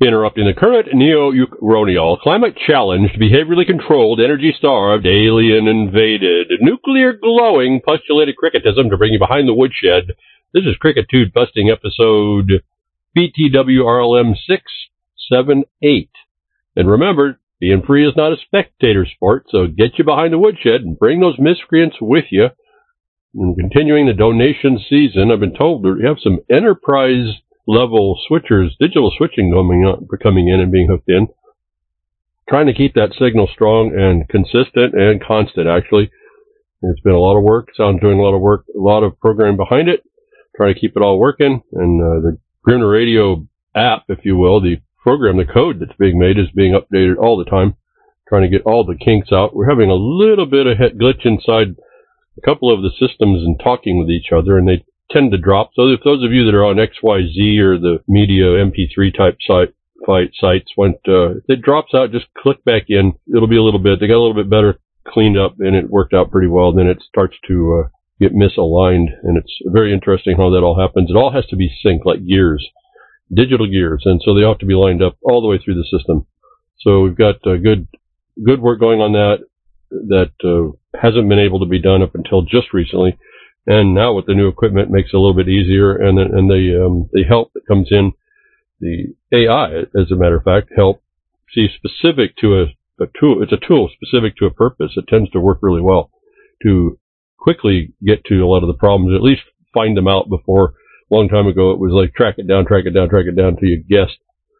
Interrupting the current neo-Uronial, climate-challenged, behaviorally controlled, energy-starved, alien-invaded, nuclear-glowing, postulated cricketism to bring you behind the woodshed. This is Crickitude Busting episode BTWRLM 678. And remember, being free is not a spectator sport, so get you behind the woodshed and bring those miscreants with you. And continuing the donation season, I've been told that we have some enterprise level switchers, digital switching coming in and being hooked in. Trying to keep that signal strong and consistent and constant, actually. It's been a lot of work. Sound's doing a lot of work, a lot of programming behind it. Trying to keep it all working. And the Gruner Radio app, if you will, the program, the code that's being made is being updated all the time. Trying to get all the kinks out. We're having a little bit of glitch inside a couple of the systems and talking with each other, and they tend to drop. So if those of you that are on XYZ or the media MP3 type sites, if it drops out, just click back in. It'll be a little bit. They got a little bit better cleaned up, and it worked out pretty well. Then it starts to get misaligned, and it's very interesting how that all happens. It all has to be synced, like gears, digital gears, and so they have to be lined up all the way through the system. So we've got good work going on that hasn't been able to be done up until just recently. And now with the new equipment, it makes it a little bit easier. And the help that comes in, the AI, as a matter of fact, help see specific to a tool. It's a tool specific to a purpose. It tends to work really well to quickly get to a lot of the problems, at least find them out before. A long time ago, it was like track it down till you guessed.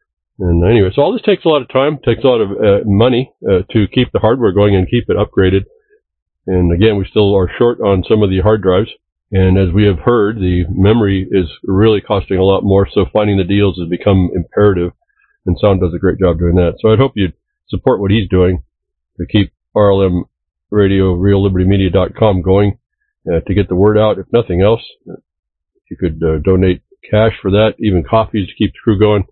And anyway, so all this takes a lot of time, takes a lot of money to keep the hardware going and keep it upgraded. And again, we still are short on some of the hard drives. And as we have heard, the memory is really costing a lot more. So finding the deals has become imperative. And Sound does a great job doing that. So I'd hope you'd support what he's doing to keep RLM Radio, RealLibertyMedia.com going to get the word out. If nothing else, if you could donate cash for that, even coffees to keep the crew going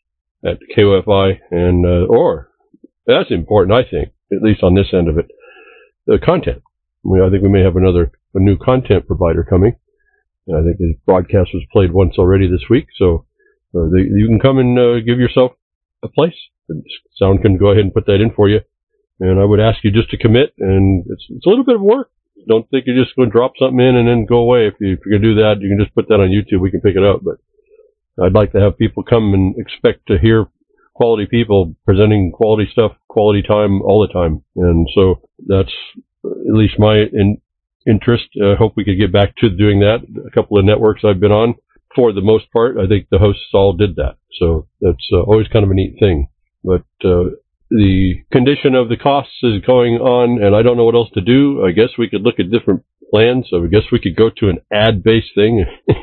at KOFI. And, or that's important, I think, at least on this end of it, the content. I think we may have a new content provider coming. I think his broadcast was played once already this week, so you can come and give yourself a place. Sound can go ahead and put that in for you. And I would ask you just to commit, and it's a little bit of work. Don't think you're just going to drop something in and then go away. If you're going to do that, you can just put that on YouTube. We can pick it up. But I'd like to have people come and expect to hear quality people presenting quality stuff, quality time all the time. And so that's at least my interest. I hope we could get back to doing that. A couple of networks I've been on, for the most part, I think the hosts all did that. So that's always kind of a neat thing. But the condition of the costs is going on, and I don't know what else to do. I guess we could look at different plans. So I guess we could go to an ad-based thing.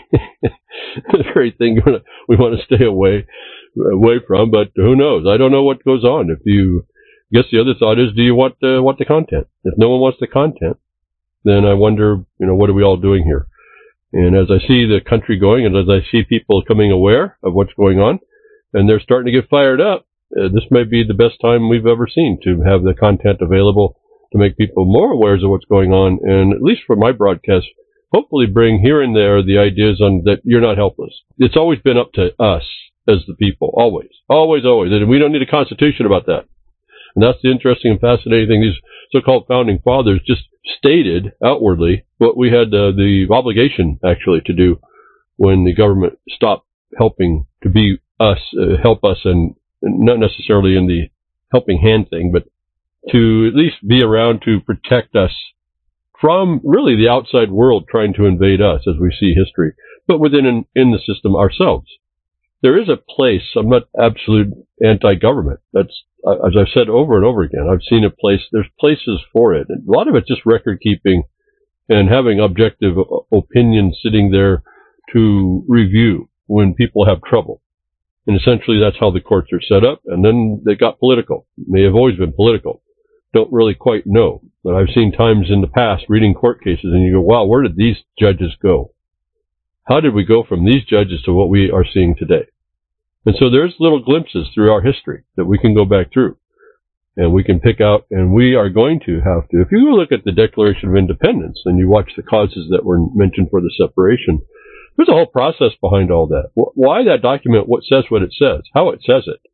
The very thing we want to stay away from, but who knows? I don't know what goes on. I guess the other thought is, do you want the content? If no one wants the content, then I wonder, what are we all doing here? And as I see the country going, and as I see people becoming aware of what's going on, and they're starting to get fired up, this may be the best time we've ever seen to have the content available to make people more aware of what's going on, and at least for my broadcast, hopefully bring here and there the ideas on that you're not helpless. It's always been up to us as the people, always. And we don't need a constitution about that. And that's the interesting and fascinating thing. These so-called founding fathers just stated outwardly what we had the obligation actually to do when the government stopped helping to be us, help us, and not necessarily in the helping hand thing, but to at least be around to protect us from really the outside world trying to invade us as we see history, but within in the system ourselves. There is a place. I'm not absolute anti-government. That's, as I've said over and over again, I've seen a place. There's places for it. And a lot of it's just record keeping and having objective opinions sitting there to review when people have trouble. And essentially that's how the courts are set up. And then they got political. They have always been political. Don't really quite know. But I've seen times in the past reading court cases and you go, wow, where did these judges go? How did we go from these judges to what we are seeing today? And so there's little glimpses through our history that we can go back through and we can pick out, and we are going to have to. If you look at the Declaration of Independence and you watch the causes that were mentioned for the separation, there's a whole process behind all that. Why that document, what says what it says, how it says it,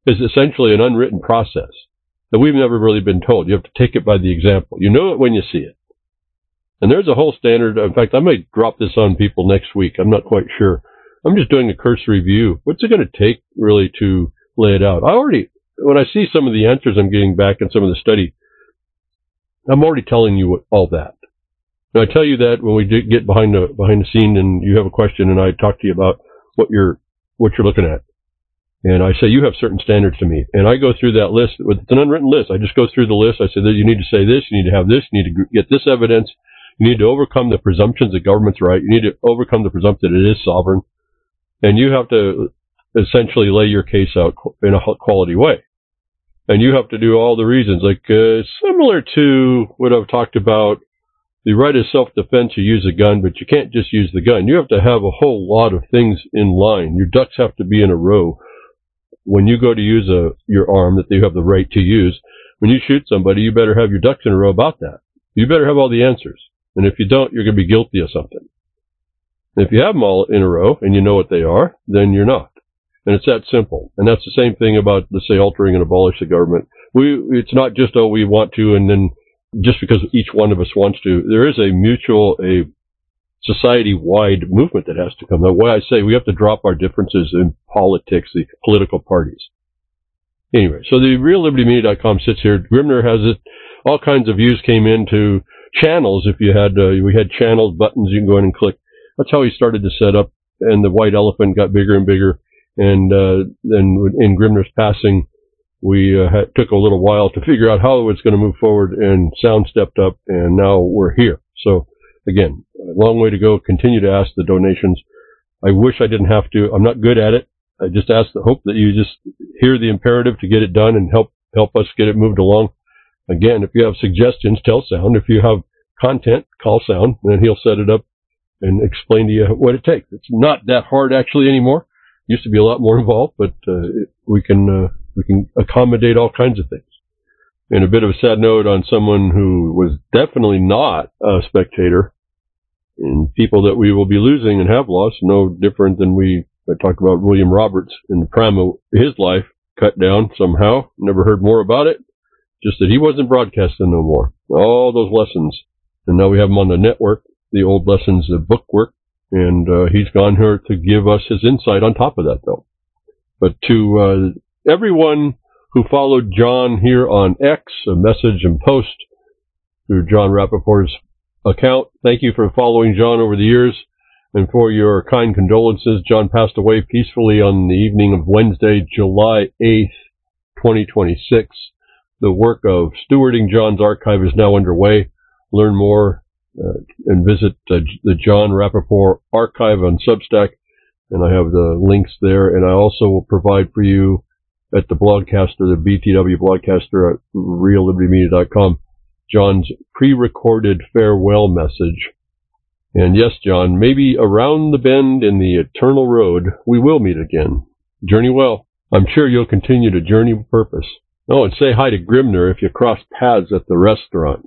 is essentially an unwritten process that we've never really been told. You have to take it by the example. You know it when you see it. And there's a whole standard. In fact, I might drop this on people next week. I'm not quite sure. I'm just doing a cursory review. What's it going to take really to lay it out? When I see some of the answers I'm getting back in some of the study, I'm already telling you all that. Now, I tell you that when we get behind the scene and you have a question and I talk to you about what you're looking at. And I say, you have certain standards to meet. And I go through that list. It's an unwritten list. I just go through the list. I say that you need to say this, you need to have this, you need to get this evidence, you need to overcome the presumptions that government's right, you need to overcome the presumption that it is sovereign, and you have to essentially lay your case out in a quality way. And you have to do all the reasons, like similar to what I've talked about, the right of self-defense, you use a gun, but you can't just use the gun. You have to have a whole lot of things in line. Your ducks have to be in a row. When you go to use your arm that you have the right to use, when you shoot somebody, you better have your ducks in a row about that. You better have all the answers. And if you don't, you're going to be guilty of something. And if you have them all in a row and you know what they are, then you're not. And it's that simple. And that's the same thing about, let's say, altering and abolish the government. It's not just, we want to, and then just because each one of us wants to. There is a society-wide movement that has to come. That's why I say we have to drop our differences in politics, the political parties. Anyway, so the reallibertymedia.com sits here. Grimner has it. All kinds of views came into channels. If you had, we had channels, buttons you can go in and click. That's how he started to set up, and the white elephant got bigger and bigger. And then in Grimner's passing, we took a little while to figure out how it was going to move forward, and sound stepped up, and now we're here. So, again, a long way to go. Continue to ask the donations. I wish I didn't have to. I'm not good at it. I just hope that you just hear the imperative to get it done and help us get it moved along. Again, if you have suggestions, tell Sound. If you have content, call Sound, and he'll set it up and explain to you what it takes. It's not that hard actually anymore. It used to be a lot more involved, but we can accommodate all kinds of things. And a bit of a sad note on someone who was definitely not a spectator, and people that we will be losing and have lost, no different than I talked about William Roberts in the prime of his life, cut down somehow. Never heard more about it. Just that he wasn't broadcasting no more. All those lessons. And now we have him on the network, the old lessons of book work. And he's gone here to give us his insight on top of that, though. But to everyone who followed John here on X, a message and post through John Rappaport's account, thank you for following John over the years and for your kind condolences. John passed away peacefully on the evening of Wednesday, July 8th, 2026. The work of stewarding John's archive is now underway. Learn more and visit the John Rappaport archive on Substack, and I have the links there. And I also will provide for you at the Blogcaster, the BTW Blogcaster at reallibertymedia.com, John's pre-recorded farewell message. And yes, John, maybe around the bend in the eternal road, we will meet again. Journey well. I'm sure you'll continue to journey with purpose. Oh, and say hi to Grimner if you cross paths at the restaurant.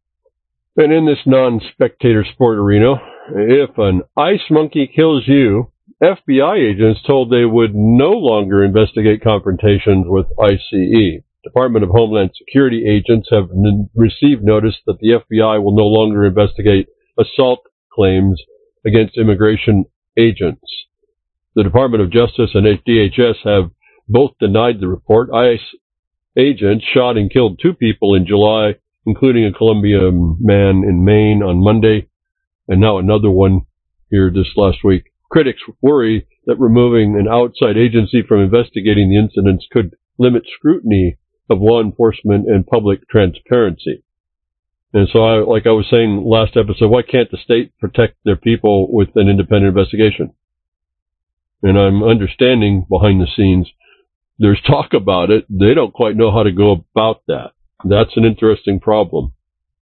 And in this non-spectator sport arena, if an ice monkey kills you, FBI agents told they would no longer investigate confrontations with ICE. Department of Homeland Security agents have received notice that the FBI will no longer investigate assault claims against immigration agents. The Department of Justice and DHS have both denied the report. ICE agents shot and killed 2 people in July, including a Colombian man in Maine on Monday, and now another one here this last week. Critics worry that removing an outside agency from investigating the incidents could limit scrutiny of law enforcement and public transparency. And so, like I was saying last episode, why can't the state protect their people with an independent investigation? And I'm understanding behind the scenes, there's talk about it. They don't quite know how to go about that. That's an interesting problem.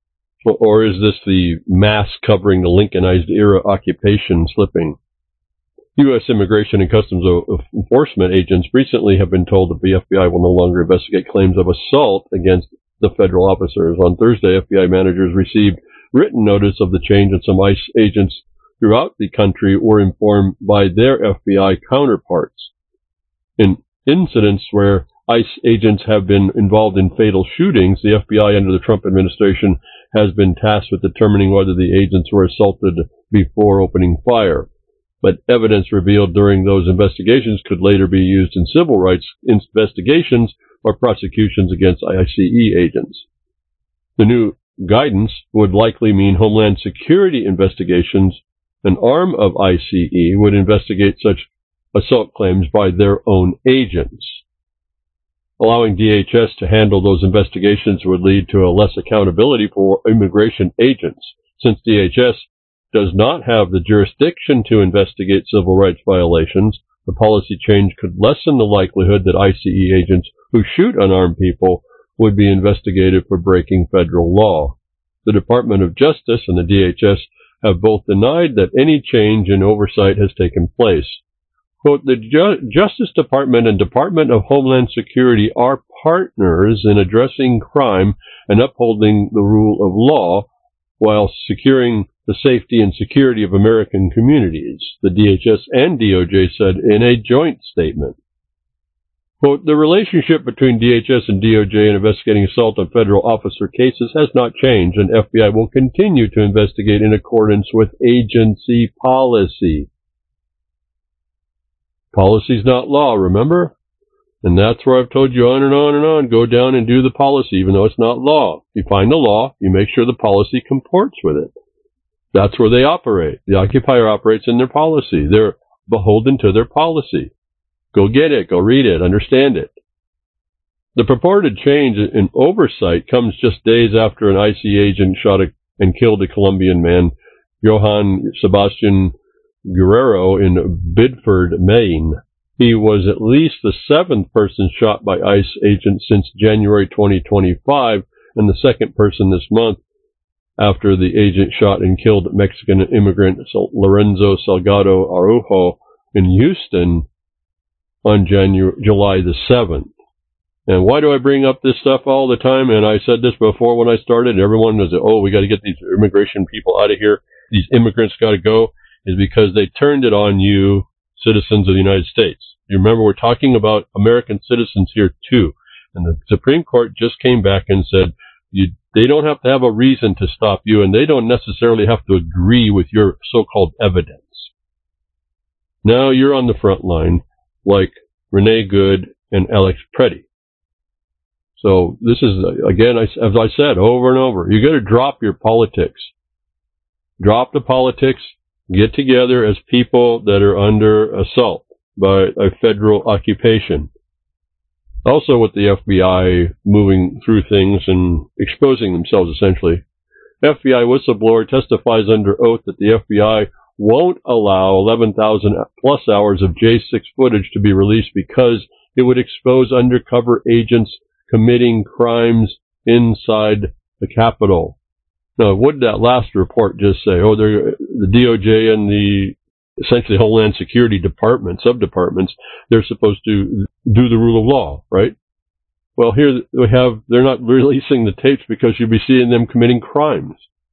Or is this the mask covering the Lincolnized era occupation slipping? U.S. Immigration and Customs Enforcement agents recently have been told that the FBI will no longer investigate claims of assault against the federal officers. On Thursday, FBI managers received written notice of the change, and some ICE agents throughout the country were informed by their FBI counterparts. In incidents where ICE agents have been involved in fatal shootings, the FBI under the Trump administration has been tasked with determining whether the agents were assaulted before opening fire. But evidence revealed during those investigations could later be used in civil rights investigations or prosecutions against ICE agents. The new guidance would likely mean Homeland Security investigations. An arm of ICE would investigate such assault claims by their own agents. Allowing DHS to handle those investigations would lead to a less accountability for immigration agents. Since DHS does not have the jurisdiction to investigate civil rights violations, the policy change could lessen the likelihood that ICE agents who shoot unarmed people would be investigated for breaking federal law. The Department of Justice and the DHS have both denied that any change in oversight has taken place. Quote, the Justice Department and Department of Homeland Security are partners in addressing crime and upholding the rule of law while securing the safety and security of American communities, the DHS and DOJ said in a joint statement. Quote, the relationship between DHS and DOJ in investigating assault on federal officer cases has not changed, and FBI will continue to investigate in accordance with agency policy. Policy's not law, remember? And that's where I've told you on and on and on, go down and do the policy, even though it's not law. You find the law, you make sure the policy comports with it. That's where they operate. The occupier operates in their policy. They're beholden to their policy. Go get it, go read it, understand it. The purported change in oversight comes just days after an ICE agent shot and killed a Colombian man, Johann Sebastian Guerrero, in Biddeford, Maine. He was at least the seventh person shot by ICE agents since January 2025, and the second person this month after the agent shot and killed Mexican immigrant Lorenzo Salgado Araujo in Houston on July the 7th. And why do I bring up this stuff all the time? And I said this before when I started, and everyone was, oh, we got to get these immigration people out of here. These immigrants got to go, is because they turned it on you, citizens of the United States. You remember, we're talking about American citizens here too. And the Supreme Court just came back and said, they don't have to have a reason to stop you, and they don't necessarily have to agree with your so-called evidence. Now you're on the front line, like Renee Good and Alex Preddy. So this is, again, as I said over and over, you got to drop your politics. Drop the politics, get together as people that are under assault by a federal occupation. Also with the FBI moving through things and exposing themselves, essentially. FBI whistleblower testifies under oath that the FBI won't allow 11,000 plus hours of J6 footage to be released because it would expose undercover agents committing crimes inside the Capitol. Now, what did that last report just say? Oh, the DOJ and the essentially Homeland Security Department, sub-departments, they're supposed to do the rule of law, right? Well, here they're not releasing the tapes because you'll be seeing them committing crimes.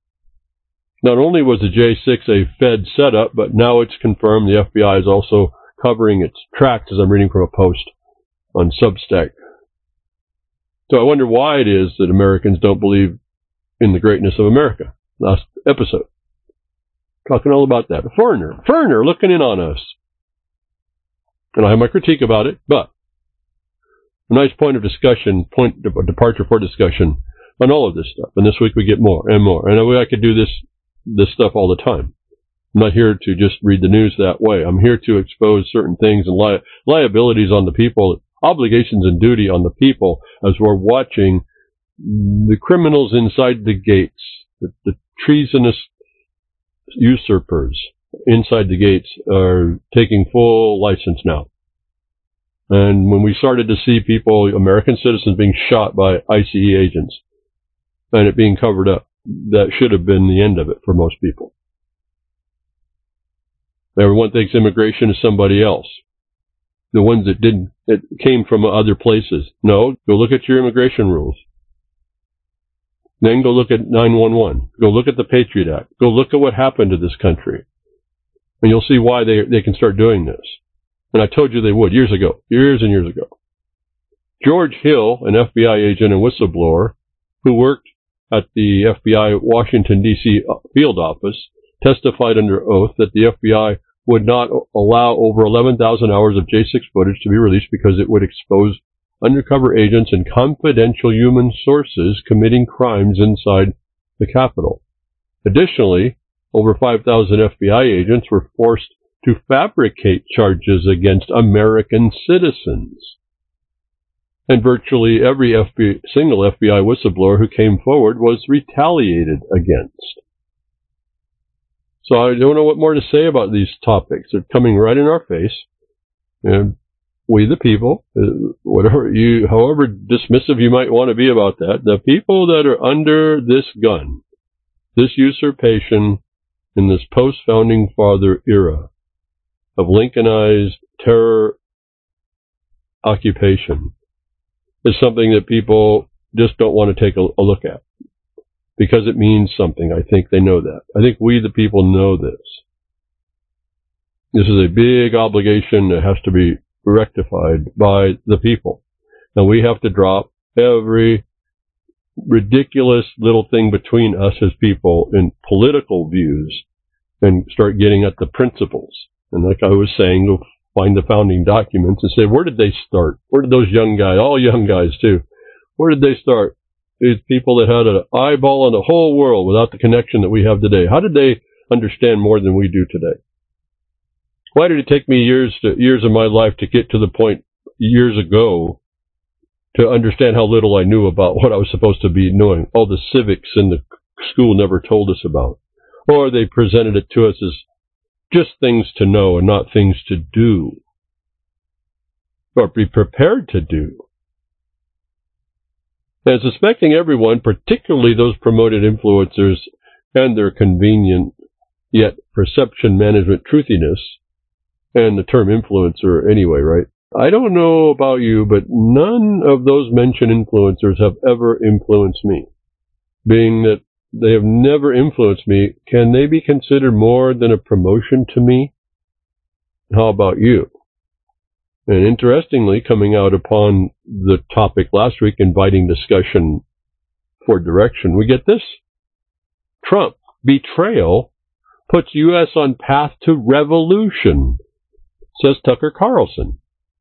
Not only was the J6 a Fed setup, but now it's confirmed the FBI is also covering its tracks, as I'm reading from a post on Substack. So I wonder why it is that Americans don't believe in the greatness of America. Last episode. Talking all about that. Foreigner looking in on us. And I have my critique about it, but a nice point of discussion, departure for discussion on all of this stuff. And this week we get more and more. And I could do this stuff all the time. I'm not here to just read the news that way. I'm here to expose certain things and liabilities on the people, obligations and duty on the people as we're watching the criminals inside the gates, the treasonous usurpers inside the gates are taking full license now. And when we started to see people, American citizens, being shot by ICE agents and it being covered up, that should have been the end of it for most people. Everyone thinks immigration is somebody else. The ones that didn't, it came from other places. No, go look at your immigration rules. Then go look at 911. Go look at the Patriot Act. Go look at what happened to this country. And you'll see why they can start doing this. And I told you they would years and years ago. George Hill, an FBI agent and whistleblower who worked at the FBI Washington, D.C. field office, testified under oath that the FBI would not allow over 11,000 hours of J6 footage to be released because it would expose undercover agents and confidential human sources committing crimes inside the Capitol. Additionally, over 5,000 FBI agents were forced to fabricate charges against American citizens. And virtually every single FBI whistleblower who came forward was retaliated against. So I don't know what more to say about these topics. They're coming right in our face. And we the people, however dismissive you might want to be about that, the people that are under this gun, this usurpation in this post-founding father era of Lincolnized terror occupation is something that people just don't want to take a look at because it means something. I think they know that. I think we the people know this. This is a big obligation that has to be rectified by the people. And we have to drop every ridiculous little thing between us as people in political views and start getting at the principles. And like I was saying, go find the founding documents and say, where did they start? Where did those young guys, all young guys too, where did they start? These people that had an eyeball on the whole world without the connection that we have today. How did they understand more than we do today? Why did it take me years of my life to get to the point years ago to understand how little I knew about what I was supposed to be knowing? All the civics in the school never told us about. Or they presented it to us as just things to know and not things to do. Or be prepared to do. And suspecting everyone, particularly those promoted influencers and their convenient yet perception management truthiness, and the term influencer anyway, right? I don't know about you, but none of those mentioned influencers have ever influenced me. Being that they have never influenced me, can they be considered more than a promotion to me? How about you? And interestingly, coming out upon the topic last week, inviting discussion for direction, we get this. Trump betrayal puts U.S. on path to revolution, says Tucker Carlson.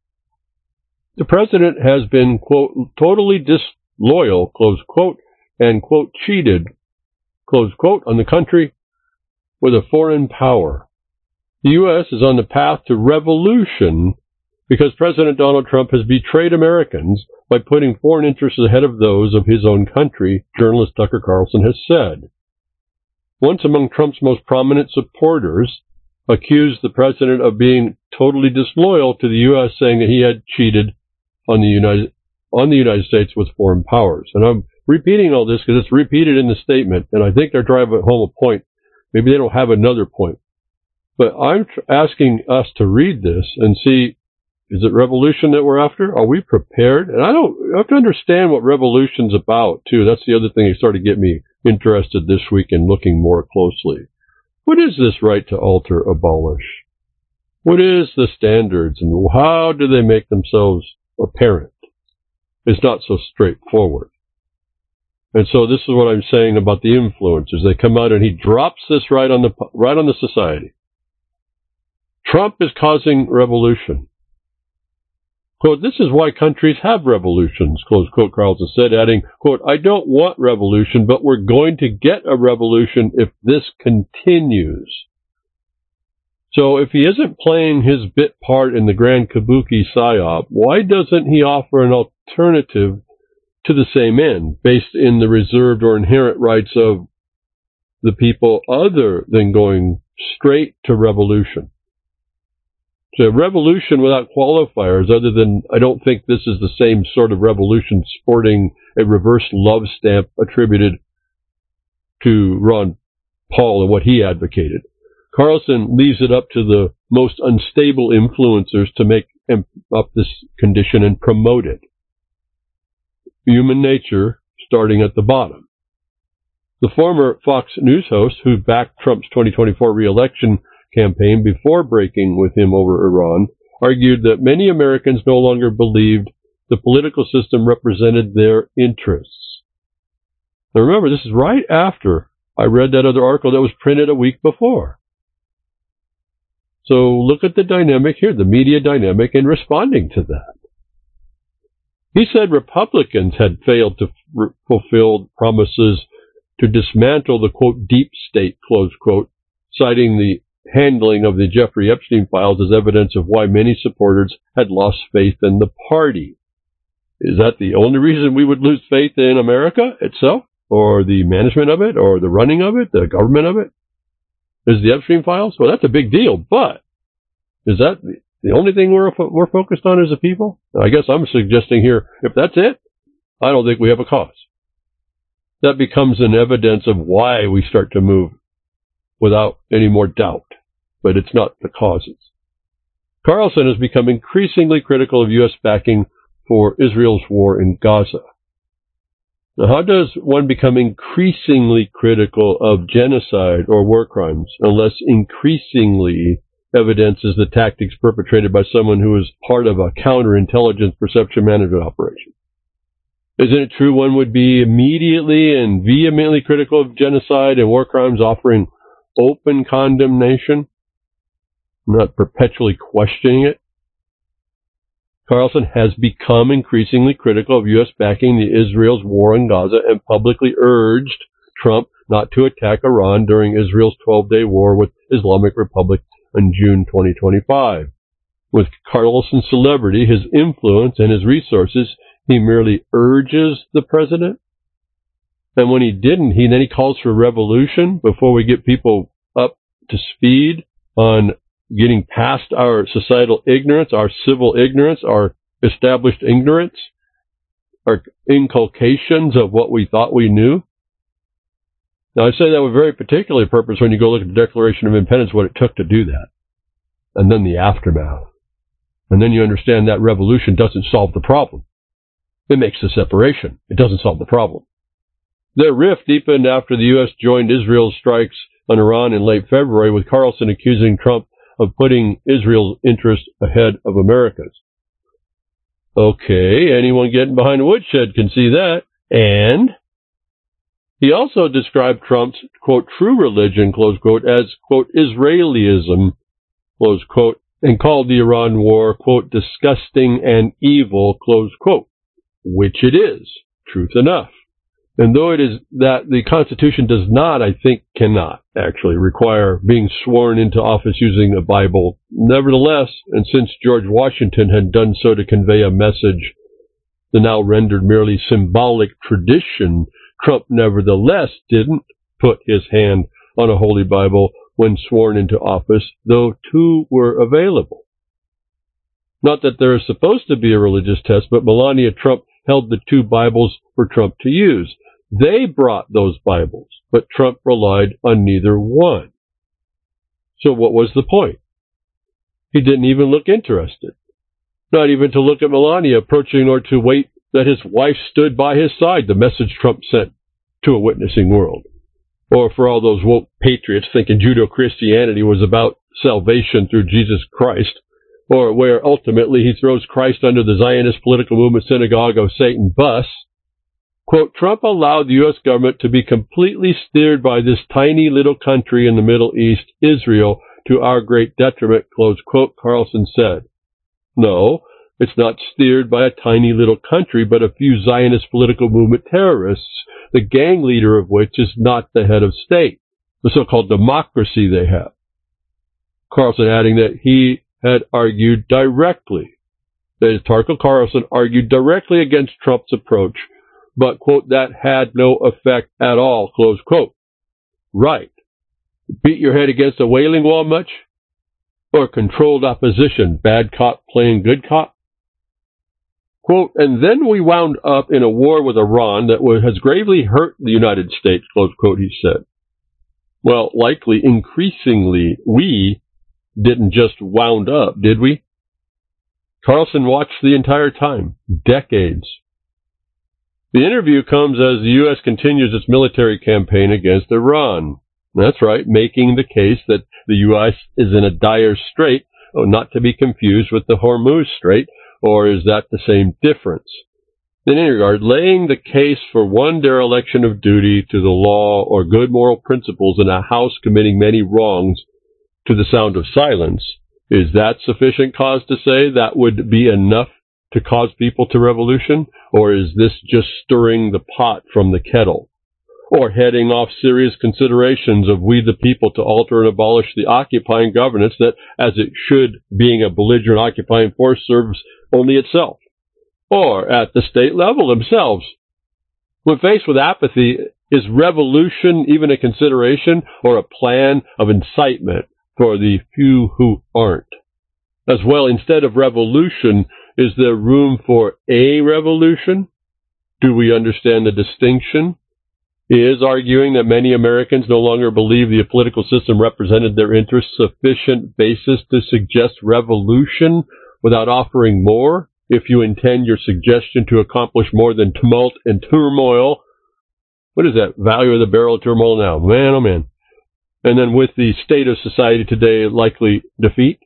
The president has been, quote, totally disloyal, close quote, and, quote, cheated, close quote, on the country with a foreign power. The U.S. is on the path to revolution because President Donald Trump has betrayed Americans by putting foreign interests ahead of those of his own country, journalist Tucker Carlson has said. Once among Trump's most prominent supporters accused the president of being totally disloyal to the U.S., saying that he had cheated on the United States with foreign powers. And I'm repeating all this because it's repeated in the statement, and I think they're driving home a point. Maybe they don't have another point. But I'm asking us to read this and see, is it revolution that we're after? Are we prepared? And I have to understand what revolution's about, too. That's the other thing that started to get me interested this week in looking more closely. What is this right to alter, abolish? What is the standards, and how do they make themselves apparent? It's not so straightforward. And so this is what I'm saying about the influencers. They come out and he drops this right on the society. Trump is causing revolution. Quote, this is why countries have revolutions, close quote, Carlson said, adding, quote, I don't want revolution, but we're going to get a revolution if this continues. So if he isn't playing his bit part in the grand kabuki psyop, why doesn't he offer an alternative to the same end, based in the reserved or inherent rights of the people other than going straight to revolution? So revolution without qualifiers, other than I don't think this is the same sort of revolution sporting a reverse love stamp attributed to Ron Paul and what he advocated. Carlson leaves it up to the most unstable influencers to make up this condition and promote it. Human nature starting at the bottom. The former Fox News host who backed Trump's 2024 re-election campaign before breaking with him over Iran argued that many Americans no longer believed the political system represented their interests. Now remember, this is right after I read that other article that was printed a week before. So look at the dynamic here, the media dynamic, in responding to that. He said Republicans had failed to fulfill promises to dismantle the, quote, deep state, close quote, citing the handling of the Jeffrey Epstein files as evidence of why many supporters had lost faith in the party. Is that the only reason we would lose faith in America itself, or the management of it, or the running of it, the government of it? Is the Epstein files? Well, that's a big deal, but is that the only thing we're focused on as a people? I guess I'm suggesting here, if that's it, I don't think we have a cause. That becomes an evidence of why we start to move without any more doubt, but it's not the causes. Carlson has become increasingly critical of U.S. backing for Israel's war in Gaza. Now, how does one become increasingly critical of genocide or war crimes unless increasingly evidences the tactics perpetrated by someone who is part of a counterintelligence perception management operation? Isn't it true one would be immediately and vehemently critical of genocide and war crimes, offering open condemnation, not perpetually questioning it? Carlson has become increasingly critical of U.S. backing the Israel's war in Gaza and publicly urged Trump not to attack Iran during Israel's 12-day war with Islamic Republic in June 2025. With Carlson's celebrity, his influence, and his resources, he merely urges the president. And when he didn't, then he calls for revolution before we get people up to speed on getting past our societal ignorance, our civil ignorance, our established ignorance, our inculcations of what we thought we knew. Now, I say that with very particular purpose when you go look at the Declaration of Independence, what it took to do that, and then the aftermath. And then you understand that revolution doesn't solve the problem. It makes the separation. It doesn't solve the problem. Their rift deepened after the U.S. joined Israel's strikes on Iran in late February, with Carlson accusing Trump of putting Israel's interests ahead of America's. Okay, anyone getting behind the woodshed can see that. And he also described Trump's, quote, true religion, close quote, as, quote, Israelism, close quote, and called the Iran war, quote, disgusting and evil, close quote, which it is, truth enough. And though it is that the Constitution does not, I think cannot actually require being sworn into office using a Bible, nevertheless, and since George Washington had done so to convey a message, the now rendered merely symbolic tradition, Trump nevertheless didn't put his hand on a Holy Bible when sworn into office, though two were available. Not that there is supposed to be a religious test, but Melania Trump held the two Bibles for Trump to use. They brought those Bibles, but Trump relied on neither one. So what was the point? He didn't even look interested. Not even to look at Melania approaching or to wait that his wife stood by his side, the message Trump sent to a witnessing world. Or for all those woke patriots thinking Judeo-Christianity was about salvation through Jesus Christ, or where ultimately he throws Christ under the Zionist political movement synagogue of Satan bus. Quote, Trump allowed the U.S. government to be completely steered by this tiny little country in the Middle East, Israel, to our great detriment, close quote, Carlson said. No, it's not steered by a tiny little country, but a few Zionist political movement terrorists, the gang leader of which is not the head of state, the so-called democracy they have. Carlson adding that he had argued directly, that is, Tucker Carlson argued directly against Trump's approach, but, quote, that had no effect at all, close quote. Right. Beat your head against a wailing wall much? Or controlled opposition, bad cop playing good cop? Quote, and then we wound up in a war with Iran that has gravely hurt the United States, close quote, he said. Well, likely, increasingly, we didn't just wound up, did we? Carlson watched the entire time, decades. The interview comes as the U.S. continues its military campaign against Iran. That's right, making the case that the U.S. is in a dire strait, not to be confused with the Hormuz Strait, or is that the same difference? In any regard, laying the case for one dereliction of duty to the law or good moral principles in a house committing many wrongs to the sound of silence, is that sufficient cause to say that would be enough to cause people to revolution? Or is this just stirring the pot from the kettle? Or heading off serious considerations of we the people to alter and abolish the occupying governance that, as it should, being a belligerent occupying force, serves only itself? Or at the state level themselves? When faced with apathy, is revolution even a consideration or a plan of incitement for the few who aren't? As well, instead of revolution, is there room for a revolution? Do we understand the distinction? Is arguing that many Americans no longer believe the political system represented their interests sufficient basis to suggest revolution without offering more? If you intend your suggestion to accomplish more than tumult and turmoil, what is that value of the barrel of turmoil now? Man, oh man. And then with the state of society today likely defeat?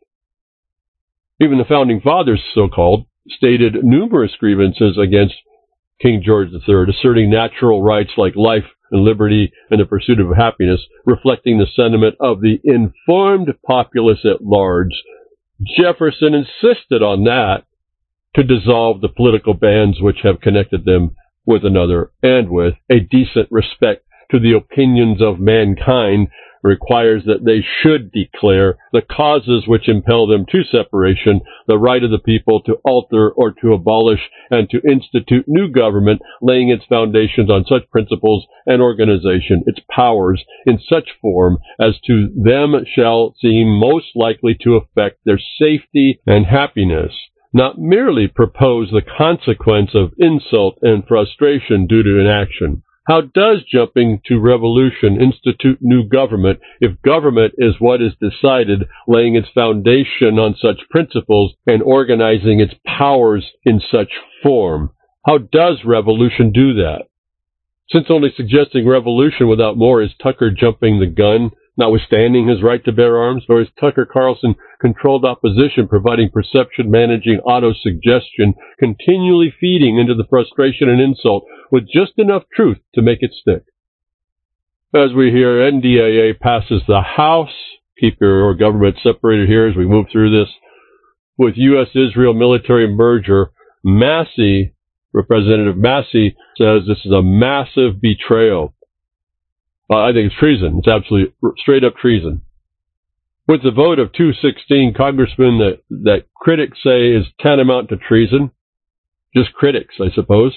Even the Founding Fathers, so-called, stated numerous grievances against King George III, asserting natural rights like life and liberty and the pursuit of happiness, reflecting the sentiment of the informed populace at large. Jefferson insisted on that to dissolve the political bands which have connected them with another, and with a decent respect to the opinions of mankind requires that they should declare the causes which impel them to separation, the right of the people to alter or to abolish and to institute new government, laying its foundations on such principles and organization, its powers in such form as to them shall seem most likely to affect their safety and happiness, not merely propose the consequence of insult and frustration due to inaction. How does jumping to revolution institute new government if government is what is decided, laying its foundation on such principles and organizing its powers in such form? How does revolution do that? Since only suggesting revolution without more is Tucker jumping the gun, notwithstanding his right to bear arms, or is Tucker Carlson controlled opposition, providing perception, managing auto-suggestion, continually feeding into the frustration and insult with just enough truth to make it stick? As we hear, NDAA passes the House. Keep your government separated here as we move through this. With U.S.-Israel military merger, Massey, Representative Massey, says this is a massive betrayal. I think it's treason. It's absolutely straight-up treason. With the vote of 216 congressmen that critics say is tantamount to treason, just critics, I suppose.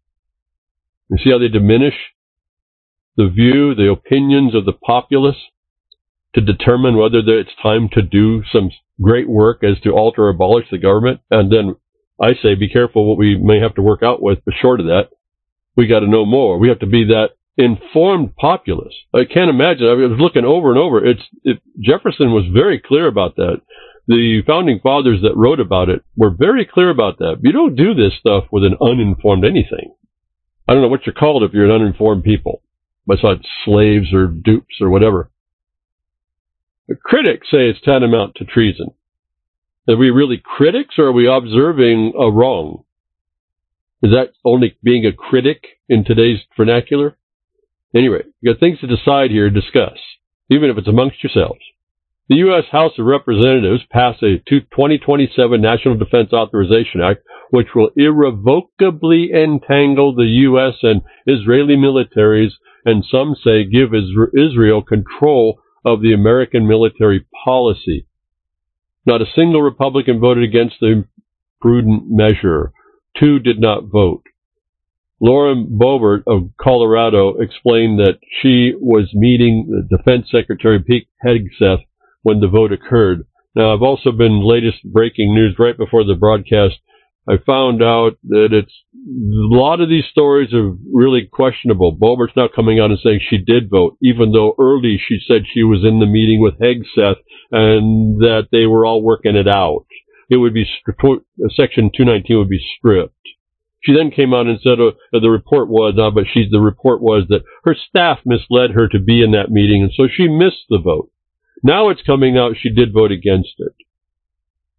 You see how they diminish the view, the opinions of the populace to determine whether it's time to do some great work as to alter or abolish the government? And then I say be careful what we may have to work out with, but short of that, we got to know more. We have to be that informed populace. I can't imagine. I was looking over and over. Jefferson was very clear about that. The founding fathers that wrote about it were very clear about that. You don't do this stuff with an uninformed anything. I don't know what you're called if you're an uninformed people, besides slaves or dupes or whatever. The critics say it's tantamount to treason. Are we really critics, or are we observing a wrong? Is that only being a critic in today's vernacular? Anyway, you got things to decide here, discuss, even if it's amongst yourselves. The U.S. House of Representatives passed a 2027 National Defense Authorization Act, which will irrevocably entangle the U.S. and Israeli militaries, and some say give Israel control of the American military policy. Not a single Republican voted against the prudent measure. 2 did not vote. Lauren Boebert of Colorado explained that she was meeting the Defense Secretary Pete Hegseth when the vote occurred. Now, I've also been latest breaking news right before the broadcast. I found out that a lot of these stories are really questionable. Boebert's now coming out and saying she did vote, even though early she said she was in the meeting with Hegseth and that they were all working it out. It would be, Section 219 would be stripped. She then came out and said the report was that her staff misled her to be in that meeting, and so she missed the vote. Now it's coming out she did vote against it.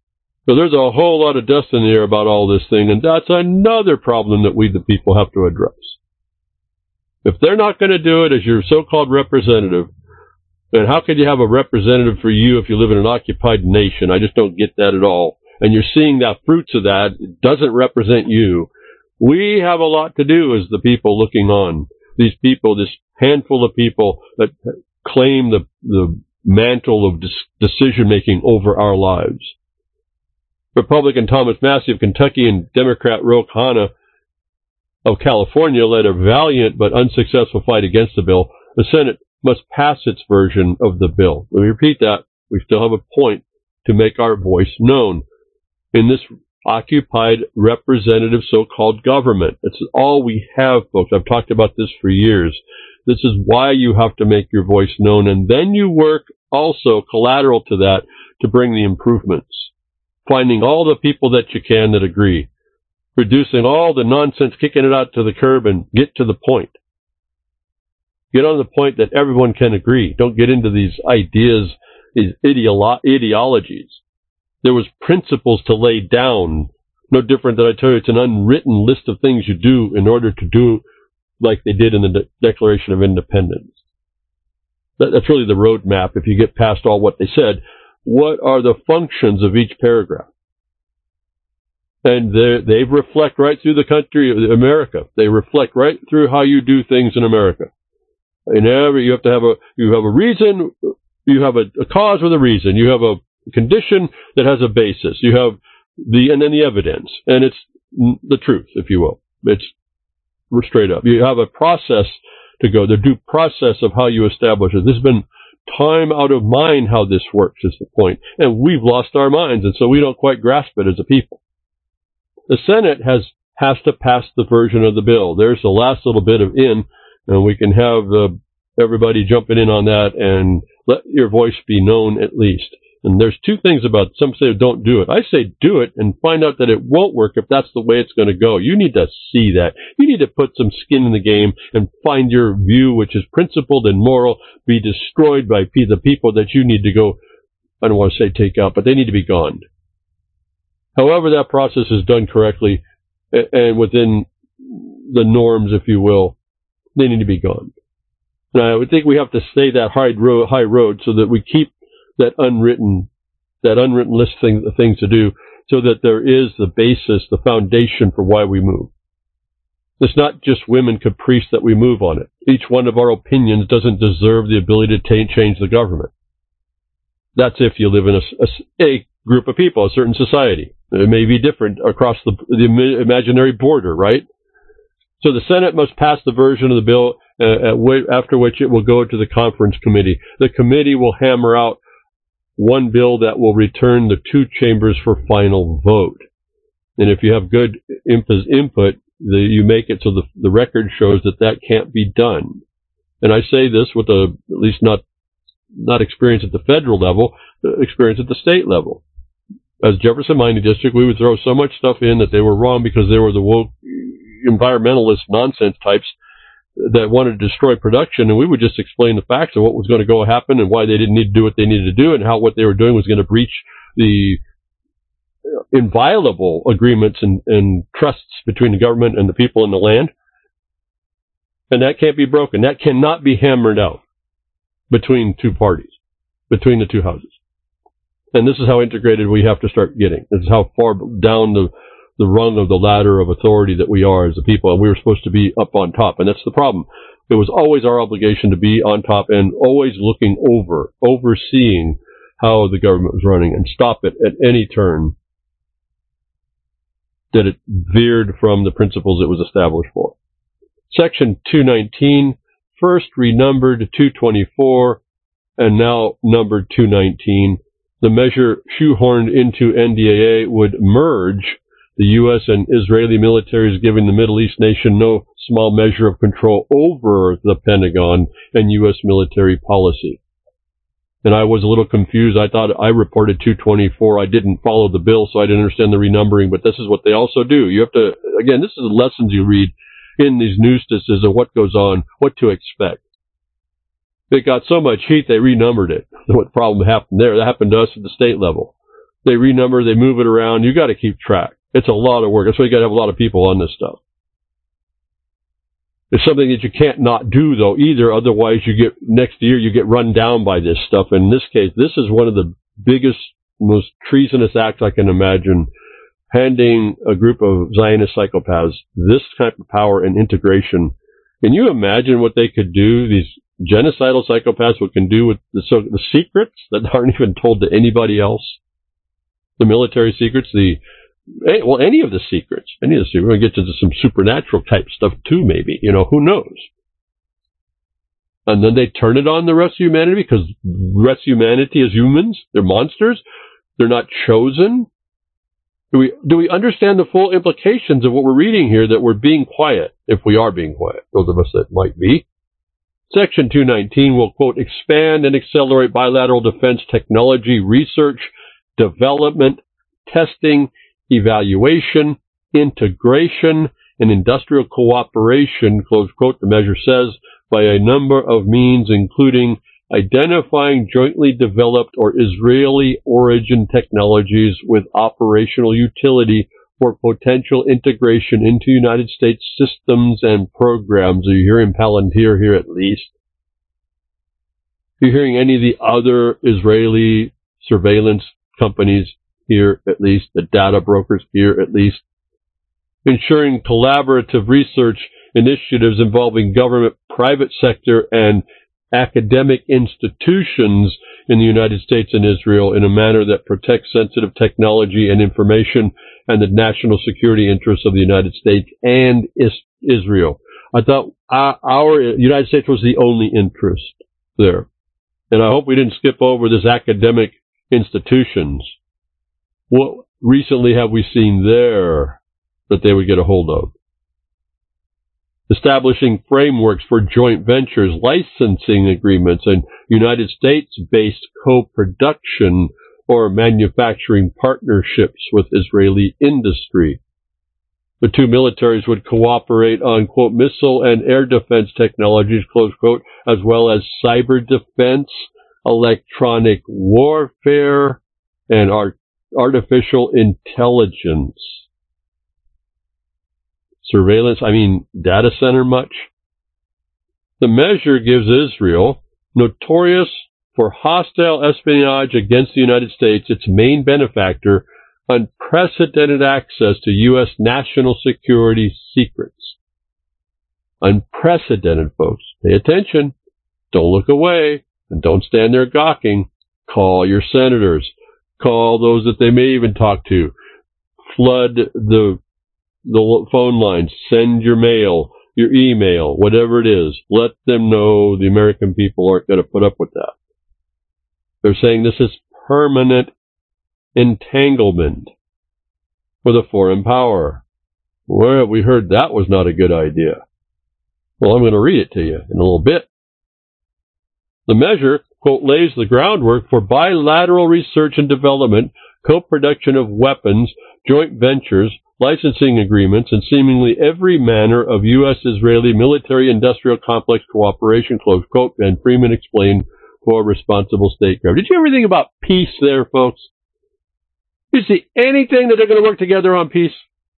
So there's a whole lot of dust in the air about all this thing, and that's another problem that we, the people, have to address. If they're not going to do it as your so-called representative, then how could you have a representative for you if you live in an occupied nation? I just don't get that at all. And you're seeing the fruits of that. It doesn't represent you. We have a lot to do as the people looking on. These people, this handful of people that claim the mantle of decision-making over our lives. Republican Thomas Massie of Kentucky and Democrat Ro Khanna of California led a valiant but unsuccessful fight against the bill. The Senate must pass its version of the bill. Let me repeat that. We still have a point to make our voice known in this occupied representative so-called government. It's all we have, folks. I've talked about this for years. This is why you have to make your voice known, and then you work also collateral to that to bring the improvements. Finding all the people that you can that agree. Reducing all the nonsense, kicking it out to the curb, and get to the point. Get on the point that everyone can agree. Don't get into these ideas, these ideologies. There was principles to lay down. No different than I tell you, it's an unwritten list of things you do in order to do like they did in the Declaration of Independence. That's really the roadmap if you get past all what they said. What are the functions of each paragraph? And they reflect right through the country of America. They reflect right through how you do things in America. And you have to have a reason, you have a cause with a reason, you have a condition that has a basis, you have and then the evidence, and it's the truth, if you will. It's straight up. You have a process to go, the due process of how you establish it. This has been time out of mind how this works is the point. And we've lost our minds, and so we don't quite grasp it as a people. The Senate has to pass the version of the bill. There's the last little bit of and we can have everybody jumping in on that and let your voice be known at least. And there's two things about it. Some say don't do it. I say do it and find out that it won't work if that's the way it's going to go. You need to see that. You need to put some skin in the game and find your view, which is principled and moral, be destroyed by the people that you need to go, I don't want to say take out, but they need to be gone. However that process is done correctly and within the norms, if you will, they need to be gone. And I would think we have to stay that high road so that we keep that unwritten list of things to do so that there is the basis, the foundation for why we move. It's not just women caprice that we move on it. Each one of our opinions doesn't deserve the ability to change the government. That's if you live in a group of people, a certain society. It may be different across the imaginary border, right? So the Senate must pass the version of the bill, after which it will go to the conference committee. The committee will hammer out one bill that will return the two chambers for final vote. And if you have good input, you make it so the record shows that can't be done. And I say this with at least not experience at the federal level, experience at the state level. As Jefferson Mining District, we would throw so much stuff in that they were wrong because they were the woke environmentalist nonsense types that wanted to destroy production, and we would just explain the facts of what was going to go happen and why they didn't need to do what they needed to do and how what they were doing was going to breach the inviolable agreements and trusts between the government and the people in the land. And that can't be broken. That cannot be hammered out between two parties, between the two houses. And this is how integrated we have to start getting. This is how far down the rung of the ladder of authority that we are as a people, and we were supposed to be up on top, and that's the problem. It was always our obligation to be on top and always looking overseeing how the government was running and stop it at any turn that it veered from the principles it was established for. Section 219, first renumbered 224, and now numbered 219. The measure shoehorned into NDAA would merge the U.S. and Israeli militaries, giving the Middle East nation no small measure of control over the Pentagon and U.S. military policy. And I was a little confused. I thought I reported 224. I didn't follow the bill, so I didn't understand the renumbering, but this is what they also do. You have to, again, this is the lessons you read in these news statistics of what goes on, what to expect. It got so much heat, they renumbered it. What problem happened there? That happened to us at the state level. They renumber, they move it around. You got to keep track. It's a lot of work. That's why you got to have a lot of people on this stuff. It's something that you can't not do, though, either. Otherwise, next year, you get run down by this stuff. And in this case, this is one of the biggest, most treasonous acts I can imagine, handing a group of Zionist psychopaths this type of power and integration. Can you imagine what they could do, these genocidal psychopaths, what can do with the secrets that aren't even told to anybody else? The military secrets, any of the secrets. We're going to get into some supernatural type stuff too, maybe. Who knows? And then they turn it on the rest of humanity because the rest of humanity is humans. They're monsters. They're not chosen. Do we understand the full implications of what we're reading here, that we're being quiet, if we are being quiet, those of us that might be? Section 219 will, quote, expand and accelerate bilateral defense technology research, development, testing, evaluation, integration, and industrial cooperation, close quote, the measure says, by a number of means, including identifying jointly developed or Israeli origin technologies with operational utility for potential integration into United States systems and programs. Are you hearing Palantir here at least? Are you hearing any of the other Israeli surveillance companies here at least, the data brokers here at least? Ensuring collaborative research initiatives involving government, private sector, and academic institutions in the United States and Israel in a manner that protects sensitive technology and information and the national security interests of the United States and Israel. I thought our United States was the only interest there. And I hope we didn't skip over this academic institutions. What recently have we seen there that they would get a hold of? Establishing frameworks for joint ventures, licensing agreements, and United States-based co-production or manufacturing partnerships with Israeli industry. The two militaries would cooperate on, quote, missile and air defense technologies, close quote, as well as cyber defense, electronic warfare, and artificial intelligence. Surveillance, data center much? The measure gives Israel, notorious for hostile espionage against the United States, its main benefactor, unprecedented access to U.S. national security secrets. Unprecedented, folks. Pay attention. Don't look away. And don't stand there gawking. Call your senators. Call those that they may even talk to. Flood the phone lines, send your mail, your email, whatever it is. Let them know the American people aren't going to put up with that. They're saying this is permanent entanglement with a foreign power. Well, we heard that was not a good idea. Well, I'm going to read it to you in a little bit. The measure, quote, lays the groundwork for bilateral research and development, co-production of weapons, joint ventures, licensing agreements, and seemingly every manner of U.S.-Israeli military-industrial complex cooperation, close quote, and Freeman explained for responsible statecraft. Did you ever think about peace there, folks? You see anything that they're going to work together on peace?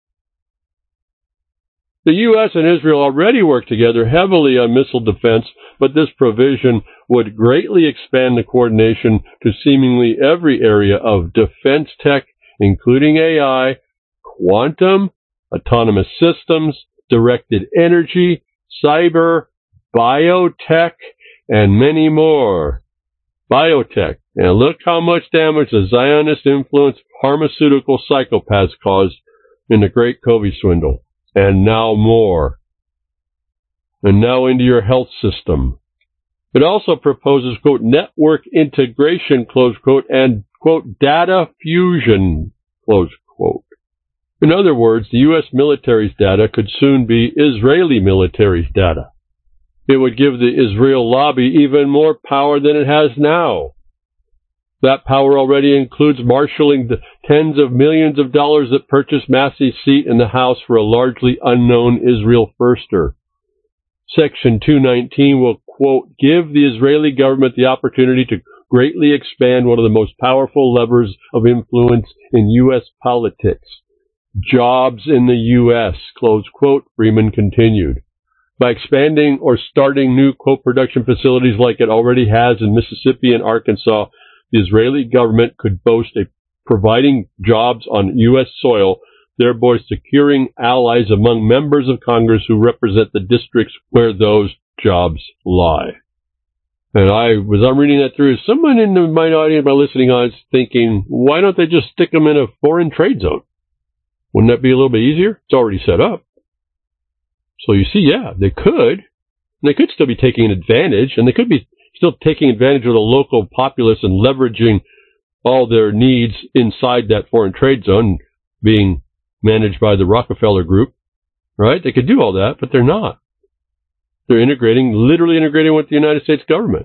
The U.S. and Israel already work together heavily on missile defense, but this provision would greatly expand the coordination to seemingly every area of defense tech, including AI, quantum, autonomous systems, directed energy, cyber, biotech, and many more. Biotech. And look how much damage the Zionist-influenced pharmaceutical psychopaths caused in the great COVID swindle. And now more. And now into your health system. It also proposes, quote, network integration, close quote, and, quote, data fusion, close quote. In other words, the U.S. military's data could soon be Israeli military's data. It would give the Israel lobby even more power than it has now. That power already includes marshaling the tens of millions of dollars that purchased Massey's seat in the House for a largely unknown Israel firster. Section 219 will, quote, give the Israeli government the opportunity to greatly expand one of the most powerful levers of influence in U.S. politics. Jobs in the U.S., close quote, Freeman continued. By expanding or starting new co-production facilities like it already has in Mississippi and Arkansas, the Israeli government could boast of providing jobs on U.S. soil, thereby securing allies among members of Congress who represent the districts where those jobs lie. And I'm reading that through, someone in my audience, my listening audience, thinking, why don't they just stick them in a foreign trade zone? Wouldn't that be a little bit easier? It's already set up. So you see, yeah, they could. And they could still be taking advantage, and they could be still taking advantage of the local populace and leveraging all their needs inside that foreign trade zone being managed by the Rockefeller Group, right? They could do all that, but they're not. They're literally integrating with the United States government.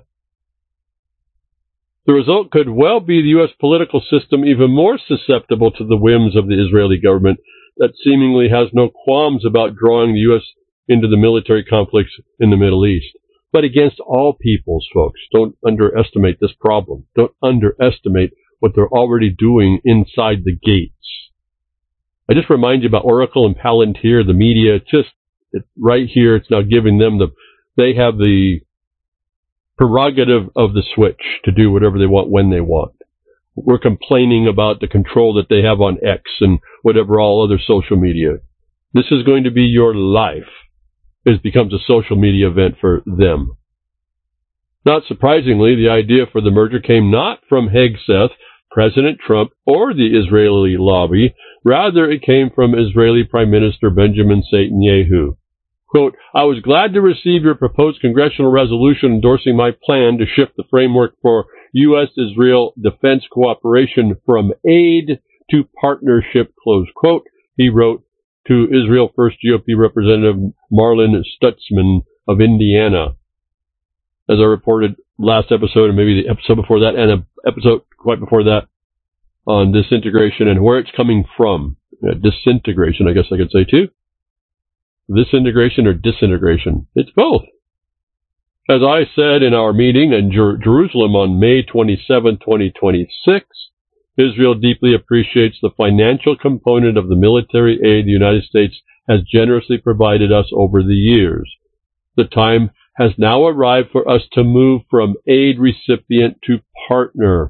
The result could well be the U.S. political system even more susceptible to the whims of the Israeli government that seemingly has no qualms about drawing the U.S. into the military conflicts in the Middle East. But against all peoples, folks, don't underestimate this problem. Don't underestimate what they're already doing inside the gates. I just remind you about Oracle and Palantir, the media, right here, it's now giving them they have the prerogative of the switch to do whatever they want when they want. We're complaining about the control that they have on X and whatever all other social media. This is going to be your life. It becomes a social media event for them. Not surprisingly, the idea for the merger came not from Hegseth, President Trump, or the Israeli lobby. Rather, it came from Israeli Prime Minister Benjamin Netanyahu. Quote, I was glad to receive your proposed congressional resolution endorsing my plan to shift the framework for U.S.-Israel defense cooperation from aid to partnership, close quote, he wrote to Israel First GOP Representative Marlin Stutzman of Indiana. As I reported last episode, and maybe the episode before that, and an episode quite before that, on disintegration and where it's coming from. Disintegration, I guess I could say too. This integration or disintegration? It's both. As I said in our meeting in Jerusalem on May 27, 2026, Israel deeply appreciates the financial component of the military aid the United States has generously provided us over the years. The time has now arrived for us to move from aid recipient to partner.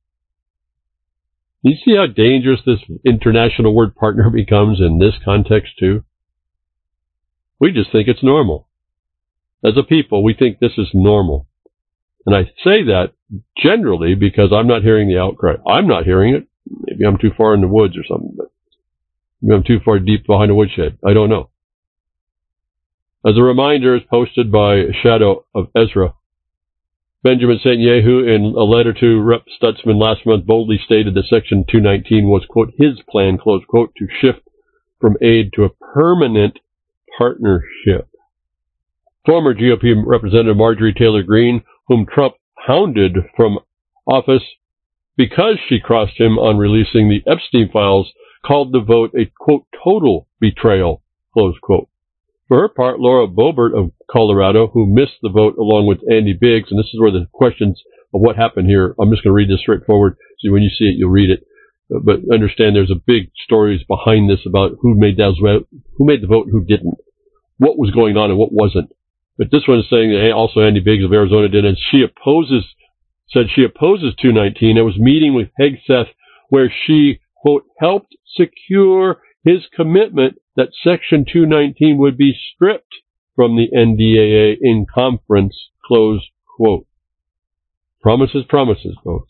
You see how dangerous this international word partner becomes in this context too? We just think it's normal. As a people, we think this is normal. And I say that generally because I'm not hearing the outcry. I'm not hearing it. Maybe I'm too far in the woods or something, but maybe I'm too far deep behind a woodshed. I don't know. As a reminder, as posted by Shadow of Ezra, Benjamin Netanyahu, in a letter to Rep. Stutzman last month, boldly stated that Section 219 was, quote, his plan, close quote, to shift from aid to a permanent partnership. Former GOP Representative Marjorie Taylor Greene, whom Trump hounded from office because she crossed him on releasing the Epstein files, called the vote a, quote, total betrayal, close quote. For her part, Laura Boebert of Colorado, who missed the vote along with Andy Biggs, and this is where the questions of what happened here, I'm just going to read this straightforward, so when you see it, you'll read it. But understand there's a big stories behind this about who made the vote and who didn't, what was going on and what wasn't. But this one is saying that also Andy Biggs of Arizona did, and she opposes 219 and was meeting with Hegseth where she, quote, helped secure his commitment that Section 219 would be stripped from the NDAA in conference, close quote. Promises, folks.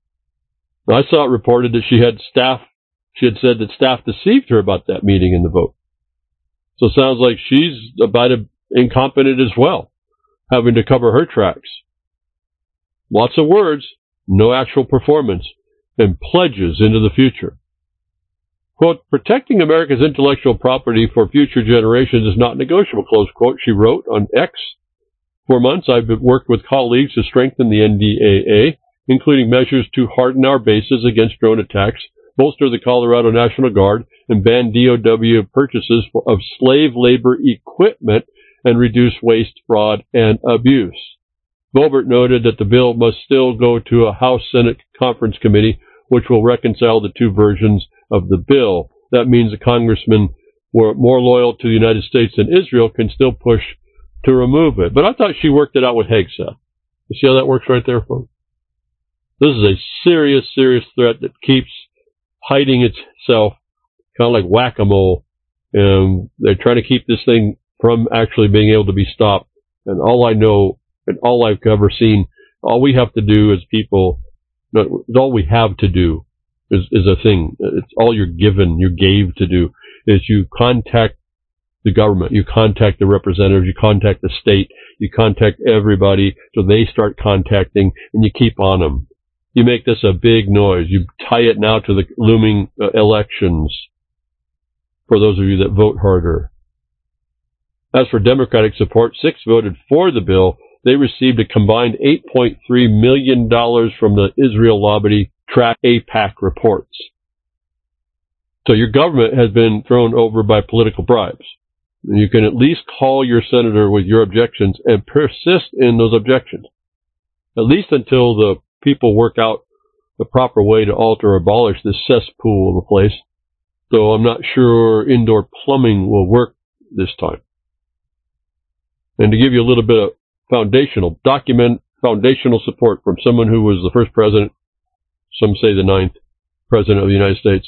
I saw it reported that she had said that staff deceived her about that meeting and the vote. So it sounds like she's about incompetent as well, having to cover her tracks. Lots of words, no actual performance, and pledges into the future. Quote, protecting America's intellectual property for future generations is not negotiable, close quote, she wrote on X. For months, I've worked with colleagues to strengthen the NDAA, including measures to harden our bases against drone attacks, bolster the Colorado National Guard, and ban DOW purchases of slave labor equipment and reduce waste, fraud, and abuse. Boebert noted that the bill must still go to a House-Senate conference committee, which will reconcile the two versions of the bill. That means the congressmen who are more loyal to the United States than Israel can still push to remove it. But I thought she worked it out with Hegseth. You see how that works right there, folks? This is a serious, serious threat that keeps hiding itself, kind of like whack-a-mole. And they're trying to keep this thing from actually being able to be stopped. And all I know, and all I've ever seen, all we have to do as people, all we have to do is a thing. It's all you gave to do, is you contact the government, you contact the representatives, you contact the state, you contact everybody, so they start contacting, and you keep on them. You make this a big noise. You tie it now to the looming elections for those of you that vote harder. As for Democratic support, 6 voted for the bill. They received a combined $8.3 million from the Israel lobby track AIPAC reports. So your government has been thrown over by political bribes. You can at least call your senator with your objections and persist in those objections, at least until the people work out the proper way to alter or abolish this cesspool of a place. So I'm not sure indoor plumbing will work this time. And to give you a little bit of foundational support from someone who was the first president, some say the 9th president of the United States,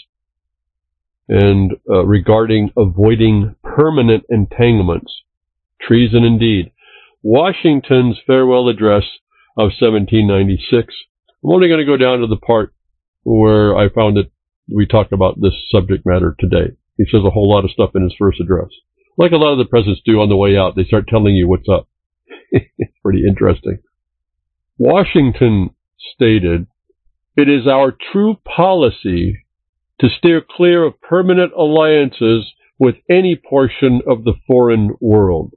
and regarding avoiding permanent entanglements, treason indeed. Washington's farewell address of 1796. I'm only going to go down to the part where I found that we talk about this subject matter today. He says a whole lot of stuff in his first address. Like a lot of the presidents do on the way out, they start telling you what's up. It's pretty interesting. Washington stated, "It is our true policy to steer clear of permanent alliances with any portion of the foreign world."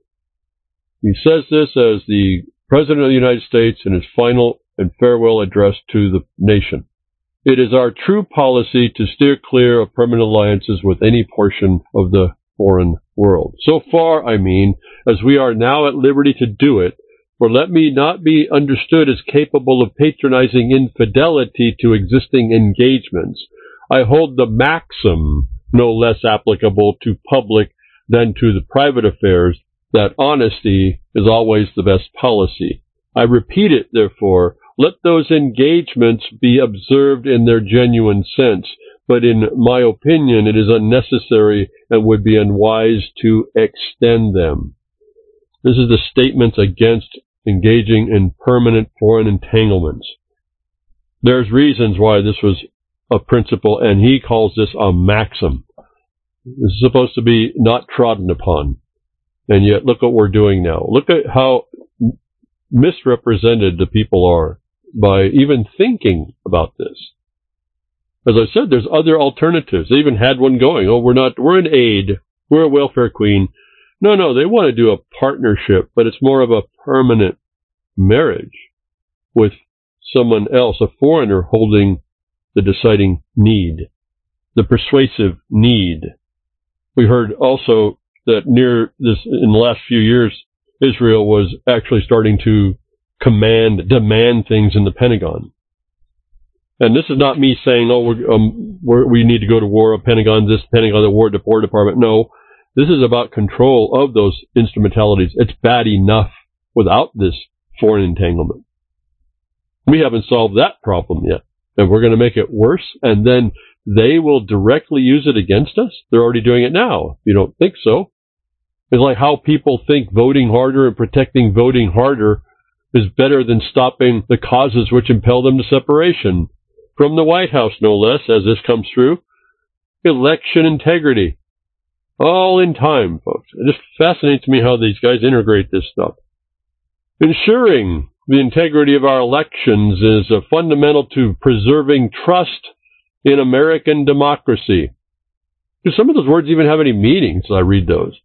He says this as the President of the United States in his final and farewell address to the nation. It is our true policy to steer clear of permanent alliances with any portion of the foreign world. So far, I mean, as we are now at liberty to do it, for let me not be understood as capable of patronizing infidelity to existing engagements. I hold the maxim, no less applicable to public than to the private affairs, that honesty is always the best policy. I repeat it, therefore, let those engagements be observed in their genuine sense, but in my opinion it is unnecessary and would be unwise to extend them. This is the statements against engaging in permanent foreign entanglements. There's reasons why this was a principle, and he calls this a maxim. This is supposed to be not trodden upon. And yet, look what we're doing now. Look at how misrepresented the people are by even thinking about this. As I said, there's other alternatives. They even had one going. Oh, we're in aid. We're a welfare queen. No, they want to do a partnership, but it's more of a permanent marriage with someone else, a foreigner holding the deciding need, the persuasive need. We heard also that near this, in the last few years, Israel was actually starting to demand things in the Pentagon. And this is not me saying, we need to go to war, Pentagon, the War Department. No, this is about control of those instrumentalities. It's bad enough without this foreign entanglement. We haven't solved that problem yet. And we're going to make it worse, and then they will directly use it against us? They're already doing it now. You don't think so? It's like how people think voting harder and protecting voting harder is better than stopping the causes which impel them to separation. From the White House, no less, as this comes through. Election integrity. All in time, folks. It just fascinates me how these guys integrate this stuff. Ensuring the integrity of our elections is fundamental to preserving trust in American democracy. Do some of those words even have any meaning as I read those?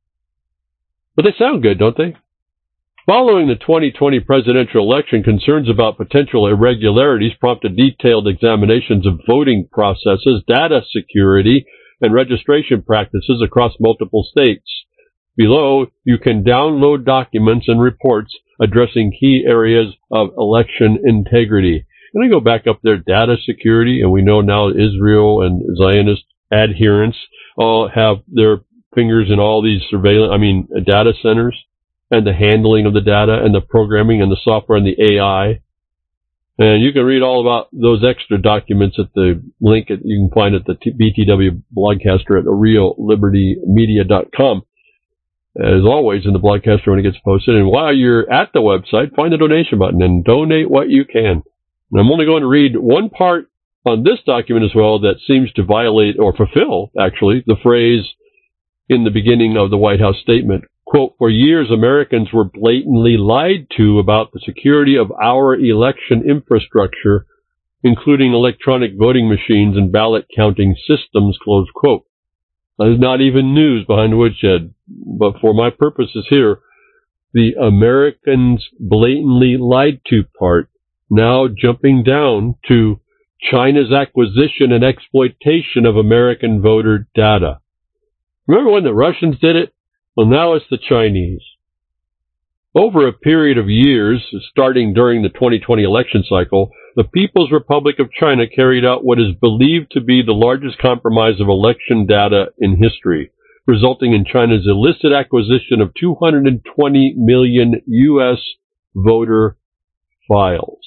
But they sound good, don't they? Following the 2020 presidential election, concerns about potential irregularities prompted detailed examinations of voting processes, data security, and registration practices across multiple states. Below, you can download documents and reports addressing key areas of election integrity. And I go back up there, data security, and we know now Israel and Zionist adherents all have their fingers in all these data centers, and the handling of the data and the programming and the software and the AI. And you can read all about those extra documents at the link that you can find at the BTW Blogcaster at reallibertymedia.com. As always, in the Blogcaster when it gets posted. And while you're at the website, find the donation button and donate what you can. And I'm only going to read one part on this document as well that seems to violate or fulfill, actually, the phrase in the beginning of the White House statement. Quote, for years, Americans were blatantly lied to about the security of our election infrastructure, including electronic voting machines and ballot counting systems, close quote. That is not even news behind the woodshed, but for my purposes here, the Americans blatantly lied to part, now jumping down to China's acquisition and exploitation of American voter data. Remember when the Russians did it? Well, now it's the Chinese. Over a period of years, starting during the 2020 election cycle, the People's Republic of China carried out what is believed to be the largest compromise of election data in history, resulting in China's illicit acquisition of 220 million U.S. voter files.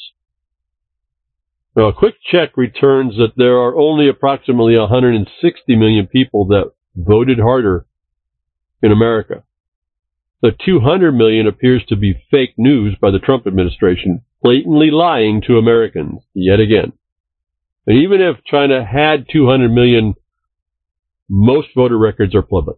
Now, a quick check returns that there are only approximately 160 million people that voted harder in America. The 200 million appears to be fake news by the Trump administration, blatantly lying to Americans yet again. And even if China had 200 million, most voter records are public.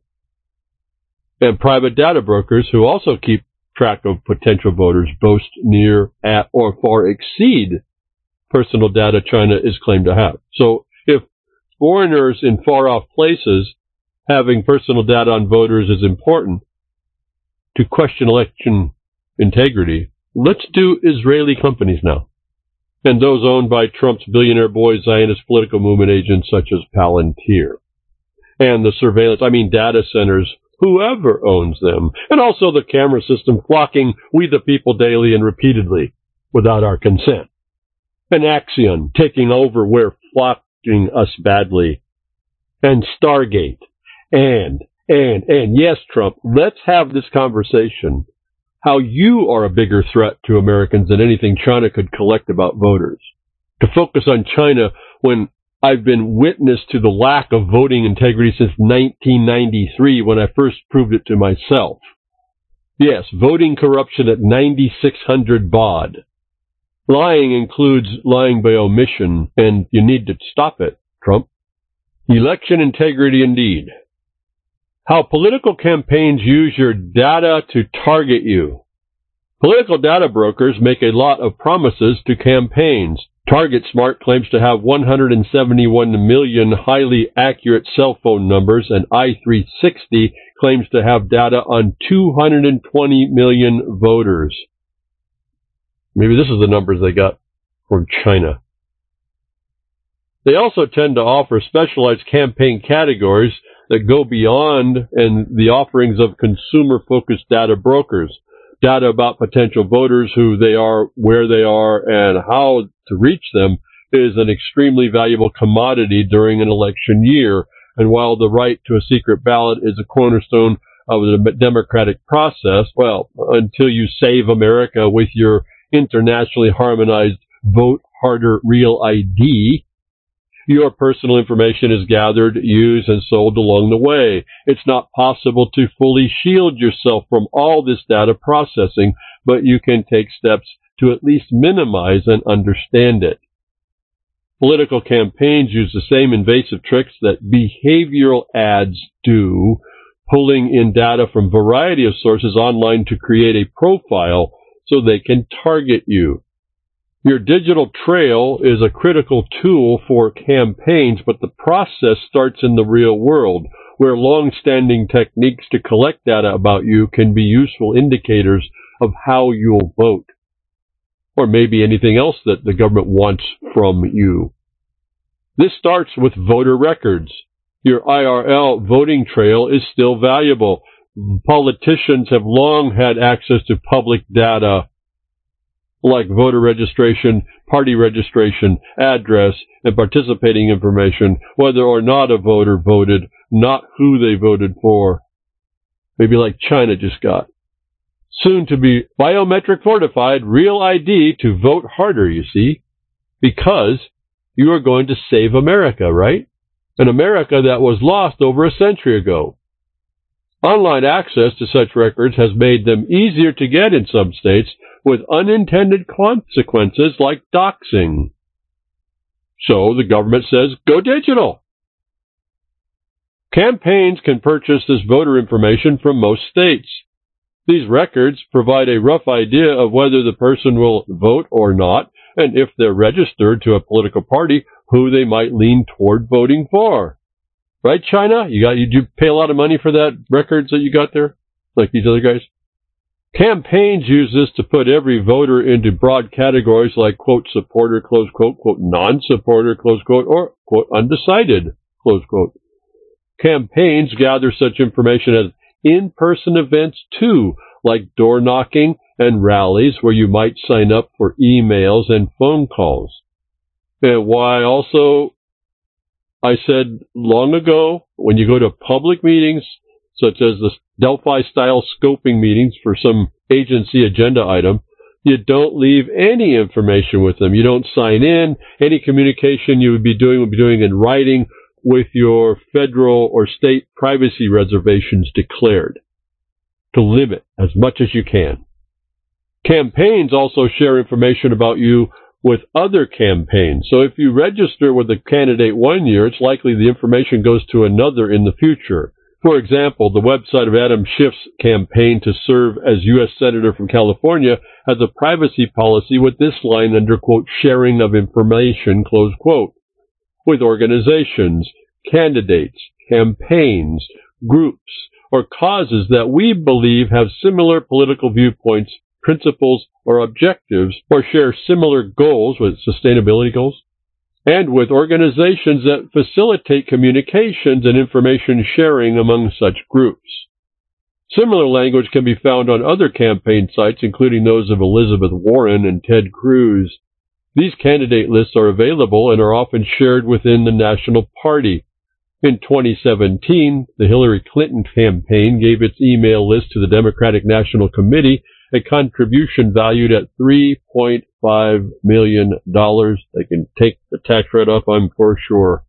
And private data brokers who also keep track of potential voters boast near, at, or far exceed personal data China is claimed to have. So if foreigners in far-off places having personal data on voters is important to question election integrity, let's do Israeli companies now, and those owned by Trump's billionaire boy Zionist political movement agents such as Palantir, and the surveillance, data centers, whoever owns them, and also the camera system flocking we the people daily and repeatedly without our consent. And Axion taking over where flocking us badly, and Stargate. And yes, Trump, let's have this conversation. How you are a bigger threat to Americans than anything China could collect about voters. To focus on China when I've been witness to the lack of voting integrity since 1993 when I first proved it to myself. Yes, voting corruption at 9,600 baud. Lying includes lying by omission, and you need to stop it, Trump. Election integrity indeed. How political campaigns use your data to target you. Political data brokers make a lot of promises to campaigns. TargetSmart claims to have 171 million highly accurate cell phone numbers, and i360 claims to have data on 220 million voters. Maybe this is the numbers they got from China. They also tend to offer specialized campaign categories that go beyond and the offerings of consumer-focused data brokers. Data about potential voters, who they are, where they are, and how to reach them is an extremely valuable commodity during an election year. And while the right to a secret ballot is a cornerstone of the democratic process, well, until you save America with your internationally harmonized Vote Harder Real ID, your personal information is gathered, used, and sold along the way. It's not possible to fully shield yourself from all this data processing, but you can take steps to at least minimize and understand it. Political campaigns use the same invasive tricks that behavioral ads do, pulling in data from a variety of sources online to create a profile so they can target you. Your digital trail is a critical tool for campaigns, but the process starts in the real world, where long-standing techniques to collect data about you can be useful indicators of how you'll vote, or maybe anything else that the government wants from you. This starts with voter records. Your IRL voting trail is still valuable, politicians have long had access to public data like voter registration, party registration, address, and participating information, whether or not a voter voted, not who they voted for. Maybe like China just got. Soon to be biometric fortified real ID to vote harder, you see, because you are going to save America, right? An America that was lost over a century ago. Online access to such records has made them easier to get in some states with unintended consequences like doxing. So the government says, go digital. Campaigns can purchase this voter information from most states. These records provide a rough idea of whether the person will vote or not, and if they're registered to a political party, who they might lean toward voting for. Right, China? You pay a lot of money for that records that you got there? Like these other guys? Campaigns use this to put every voter into broad categories like, quote, supporter, close quote, non-supporter, close quote, or, quote, undecided, close quote. Campaigns gather such information as in-person events too, like door knocking and rallies where you might sign up for emails and phone calls. And why also, I said long ago, when you go to public meetings, such as the Delphi-style scoping meetings for some agency agenda item, you don't leave any information with them. You don't sign in. Any communication you would be doing in writing with your federal or state privacy reservations declared to limit as much as you can. Campaigns also share information about you with other campaigns. So if you register with a candidate one year, it's likely the information goes to another in the future. For example, the website of Adam Schiff's campaign to serve as U.S. Senator from California has a privacy policy with this line under, quote, sharing of information, close quote, with organizations, candidates, campaigns, groups, or causes that we believe have similar political viewpoints, principles, or objectives, or share similar goals with sustainability goals, and with organizations that facilitate communications and information sharing among such groups. Similar language can be found on other campaign sites, including those of Elizabeth Warren and Ted Cruz. These candidate lists are available and are often shared within the national party. In 2017, the Hillary Clinton campaign gave its email list to the Democratic National Committee a contribution valued at $3.5 million. They can take the tax write-off, I'm for sure.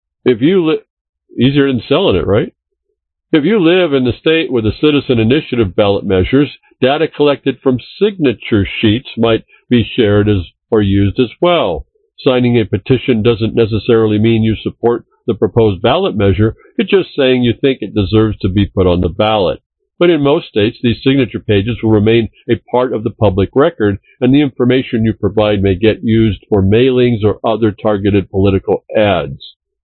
Easier than selling it, right? If you live in the state with the Citizen Initiative ballot measures, data collected from signature sheets might be shared or used as well. Signing a petition doesn't necessarily mean you support the proposed ballot measure. It's just saying you think it deserves to be put on the ballot. But in most states, these signature pages will remain a part of the public record, and the information you provide may get used for mailings or other targeted political ads.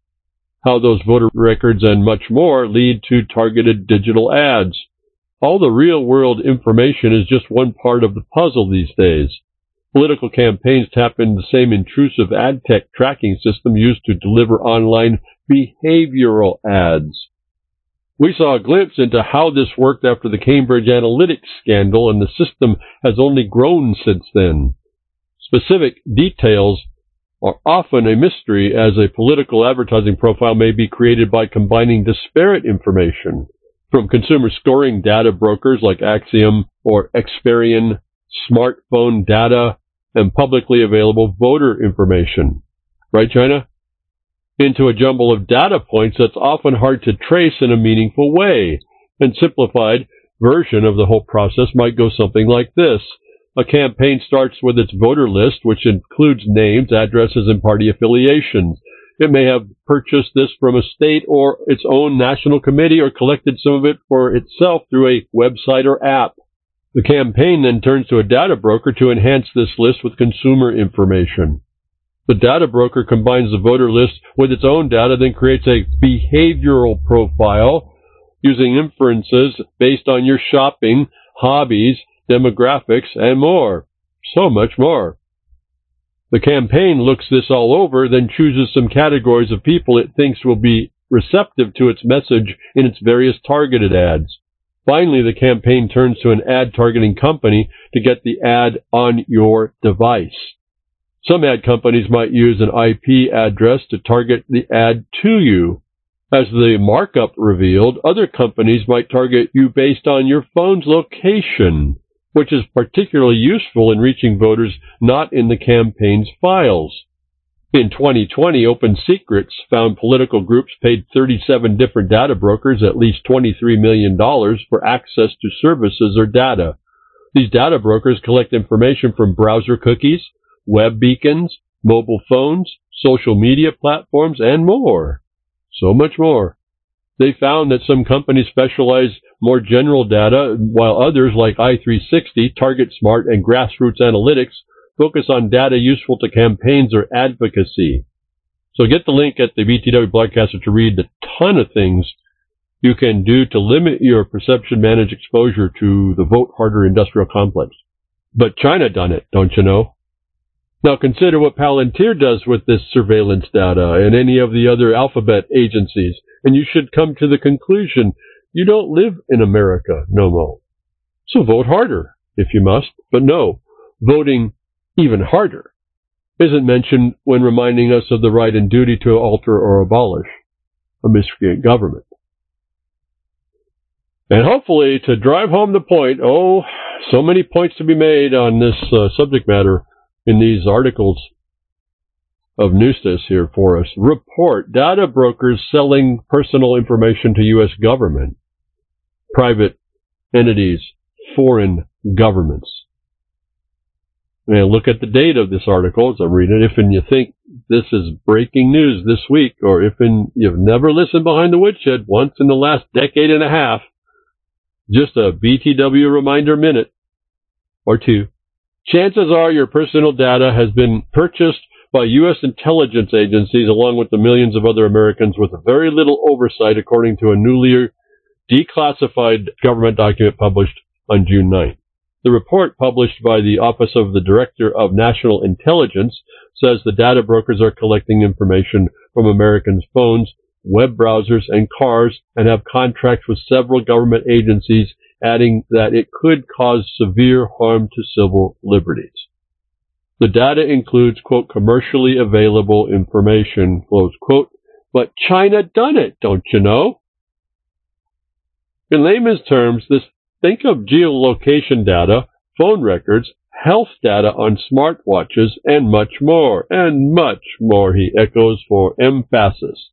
How those voter records and much more lead to targeted digital ads. All the real-world information is just one part of the puzzle these days. Political campaigns tap into the same intrusive ad tech tracking system used to deliver online behavioral ads. We saw a glimpse into how this worked after the Cambridge Analytica scandal, and the system has only grown since then. Specific details are often a mystery, as a political advertising profile may be created by combining disparate information from consumer scoring data brokers like Axiom or Experian, smartphone data, and publicly available voter information. Right, China? Into a jumble of data points that's often hard to trace in a meaningful way. A simplified version of the whole process might go something like this. A campaign starts with its voter list, which includes names, addresses, and party affiliations. It may have purchased this from a state or its own national committee, or collected some of it for itself through a website or app. The campaign then turns to a data broker to enhance this list with consumer information. The data broker combines the voter list with its own data, then creates a behavioral profile using inferences based on your shopping, hobbies, demographics, and more. So much more. The campaign looks this all over, then chooses some categories of people it thinks will be receptive to its message in its various targeted ads. Finally, the campaign turns to an ad targeting company to get the ad on your device. Some ad companies might use an IP address to target the ad to you. As the markup revealed, other companies might target you based on your phone's location, which is particularly useful in reaching voters not in the campaign's files. In 2020, Open Secrets found political groups paid 37 different data brokers at least $23 million for access to services or data. These data brokers collect information from browser cookies, web beacons, mobile phones, social media platforms, and more. So much more. They found that some companies specialize more general data, while others, like i360, TargetSmart, and Grassroots Analytics, focus on data useful to campaigns or advocacy. So get the link at the BTW Broadcaster to read the ton of things you can do to limit your perception-managed exposure to the Vote Harder industrial complex. But China done it, don't you know? Now consider what Palantir does with this surveillance data and any of the other alphabet agencies, and you should come to the conclusion you don't live in America no more. So vote harder, if you must. But no, voting even harder isn't mentioned when reminding us of the right and duty to alter or abolish a miscreant government. And hopefully, to drive home the point, so many points to be made on this subject matter in these articles of Newstas here for us. Report data brokers selling personal information to U.S. government, private entities, foreign governments. And look at the date of this article as I'm reading it. If you think this is breaking news this week, or if you've never listened behind the woodshed once in the last decade and a half, just a BTW reminder minute or two. Chances are your personal data has been purchased by U.S. intelligence agencies along with the millions of other Americans with very little oversight, according to a newly declassified government document published on June 9th. The report published by the Office of the Director of National Intelligence says the data brokers are collecting information from Americans' phones, web browsers, and cars and have contracts with several government agencies, adding that it could cause severe harm to civil liberties. The data includes, quote, commercially available information, close quote, but China done it, don't you know? In layman's terms, think of geolocation data, phone records, health data on smartwatches, and much more, he echoes for emphasis.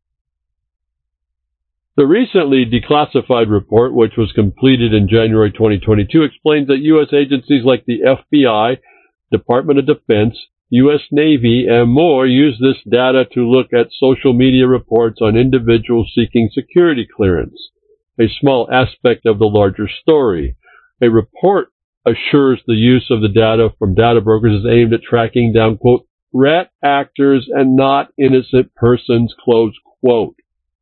The recently declassified report, which was completed in January 2022, explains that U.S. agencies like the FBI, Department of Defense, U.S. Navy, and more use this data to look at social media reports on individuals seeking security clearance, a small aspect of the larger story. A report assures the use of the data from data brokers is aimed at tracking down, quote, threat actors and not innocent persons, close quote.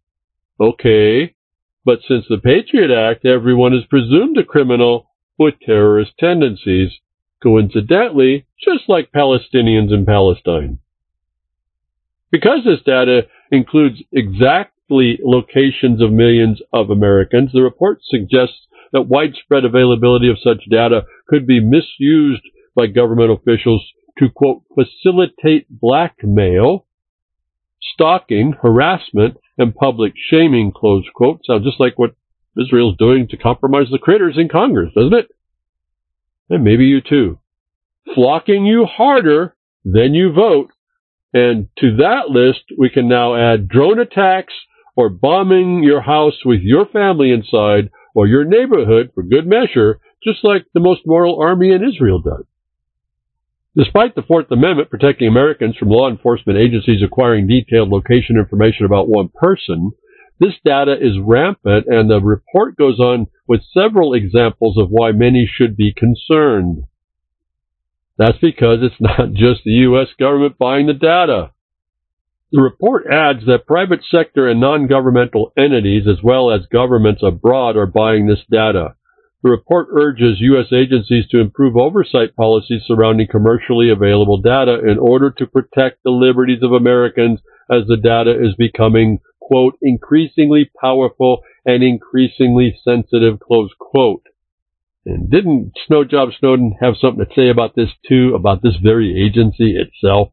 Okay, but since the Patriot Act, everyone is presumed a criminal with terrorist tendencies, coincidentally, just like Palestinians in Palestine. Because this data includes exactly locations of millions of Americans, the report suggests that widespread availability of such data could be misused by government officials to, quote, facilitate blackmail, stalking, harassment, and public shaming, close quote. Sounds just like what Israel's doing to compromise the critters in Congress, doesn't it? And maybe you too. Flocking you harder than you vote. And to that list, we can now add drone attacks or bombing your house with your family inside or your neighborhood for good measure, just like the most moral army in Israel does. Despite the Fourth Amendment protecting Americans from law enforcement agencies acquiring detailed location information about one person, this data is rampant, and the report goes on with several examples of why many should be concerned. That's because it's not just the U.S. government buying the data. The report adds that private sector and non-governmental entities, as well as governments abroad, are buying this data. The report urges U.S. agencies to improve oversight policies surrounding commercially available data in order to protect the liberties of Americans as the data is becoming, quote, increasingly powerful and increasingly sensitive, close quote. And didn't Snowjob Snowden have something to say about this too, about this very agency itself?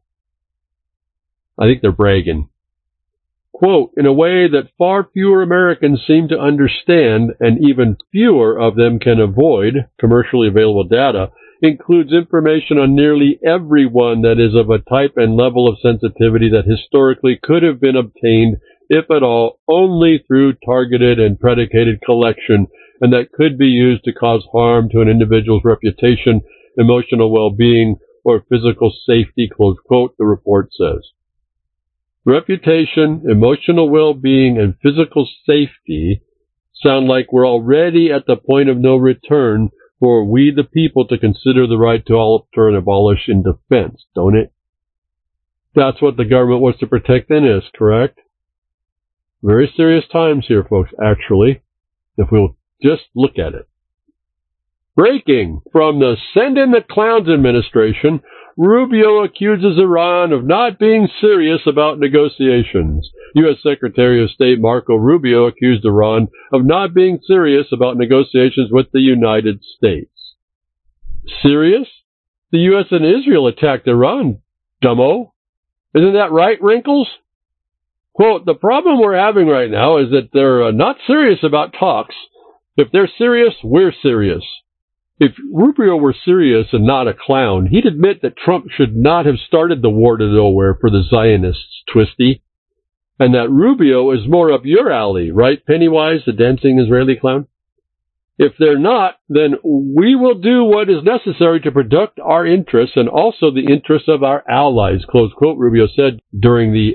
I think they're bragging. Quote, in a way that far fewer Americans seem to understand, and even fewer of them can avoid, commercially available data includes information on nearly everyone that is of a type and level of sensitivity that historically could have been obtained, if at all, only through targeted and predicated collection, and that could be used to cause harm to an individual's reputation, emotional well-being, or physical safety, close quote, the report says. Reputation, emotional well-being, and physical safety sound like we're already at the point of no return for we the people to consider the right to alter and abolish in defense, don't it? That's what the government wants to protect in us, correct? Very serious times here, folks, actually, if we'll just look at it. Breaking from the Send in the Clowns administration, Rubio accuses Iran of not being serious about negotiations. U.S. Secretary of State Marco Rubio accused Iran of not being serious about negotiations with the United States. Serious? The U.S. and Israel attacked Iran, dumbo. Isn't that right, Wrinkles? Quote, the problem we're having right now is that they're not serious about talks. If they're serious, we're serious. If Rubio were serious and not a clown, he'd admit that Trump should not have started the war to nowhere for the Zionists, Twisty. And that Rubio is more up your alley, right, Pennywise, the dancing Israeli clown? If they're not, then we will do what is necessary to protect our interests and also the interests of our allies, close quote, Rubio said during the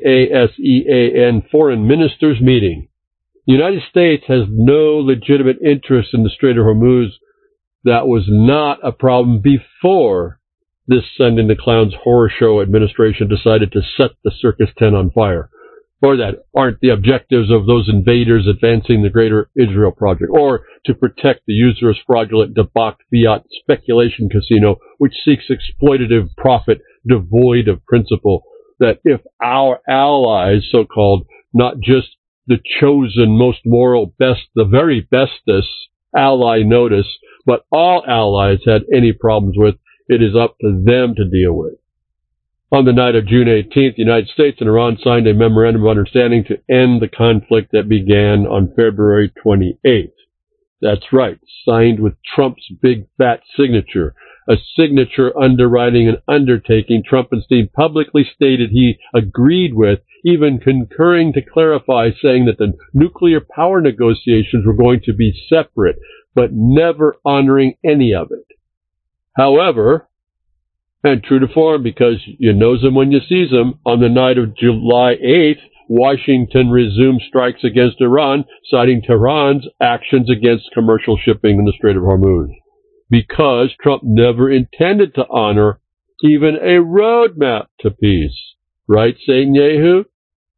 ASEAN Foreign Ministers meeting. The United States has no legitimate interest in the Strait of Hormuz. That was not a problem before this Send in the Clowns horror show administration decided to set the circus tent on fire. Or that aren't the objectives of those invaders advancing the Greater Israel Project, or to protect the usurious, fraudulent, debauched fiat speculation casino, which seeks exploitative profit devoid of principle, that if our allies, so-called, not just the chosen, most moral, best, the very bestest ally notice, but all allies had any problems with, it is up to them to deal with. On the night of June 18th, the United States and Iran signed a memorandum of understanding to end the conflict that began on February 28th. That's right, signed with Trump's big fat signature, a signature underwriting an undertaking Trumpenstein publicly stated he agreed with, even concurring to clarify, saying that the nuclear power negotiations were going to be separate, but never honoring any of it. However, and true to form, because you knows them when you sees them, on the night of July 8th, Washington resumed strikes against Iran, citing Tehran's actions against commercial shipping in the Strait of Hormuz, because Trump never intended to honor even a roadmap to peace. Right, Netanyahu?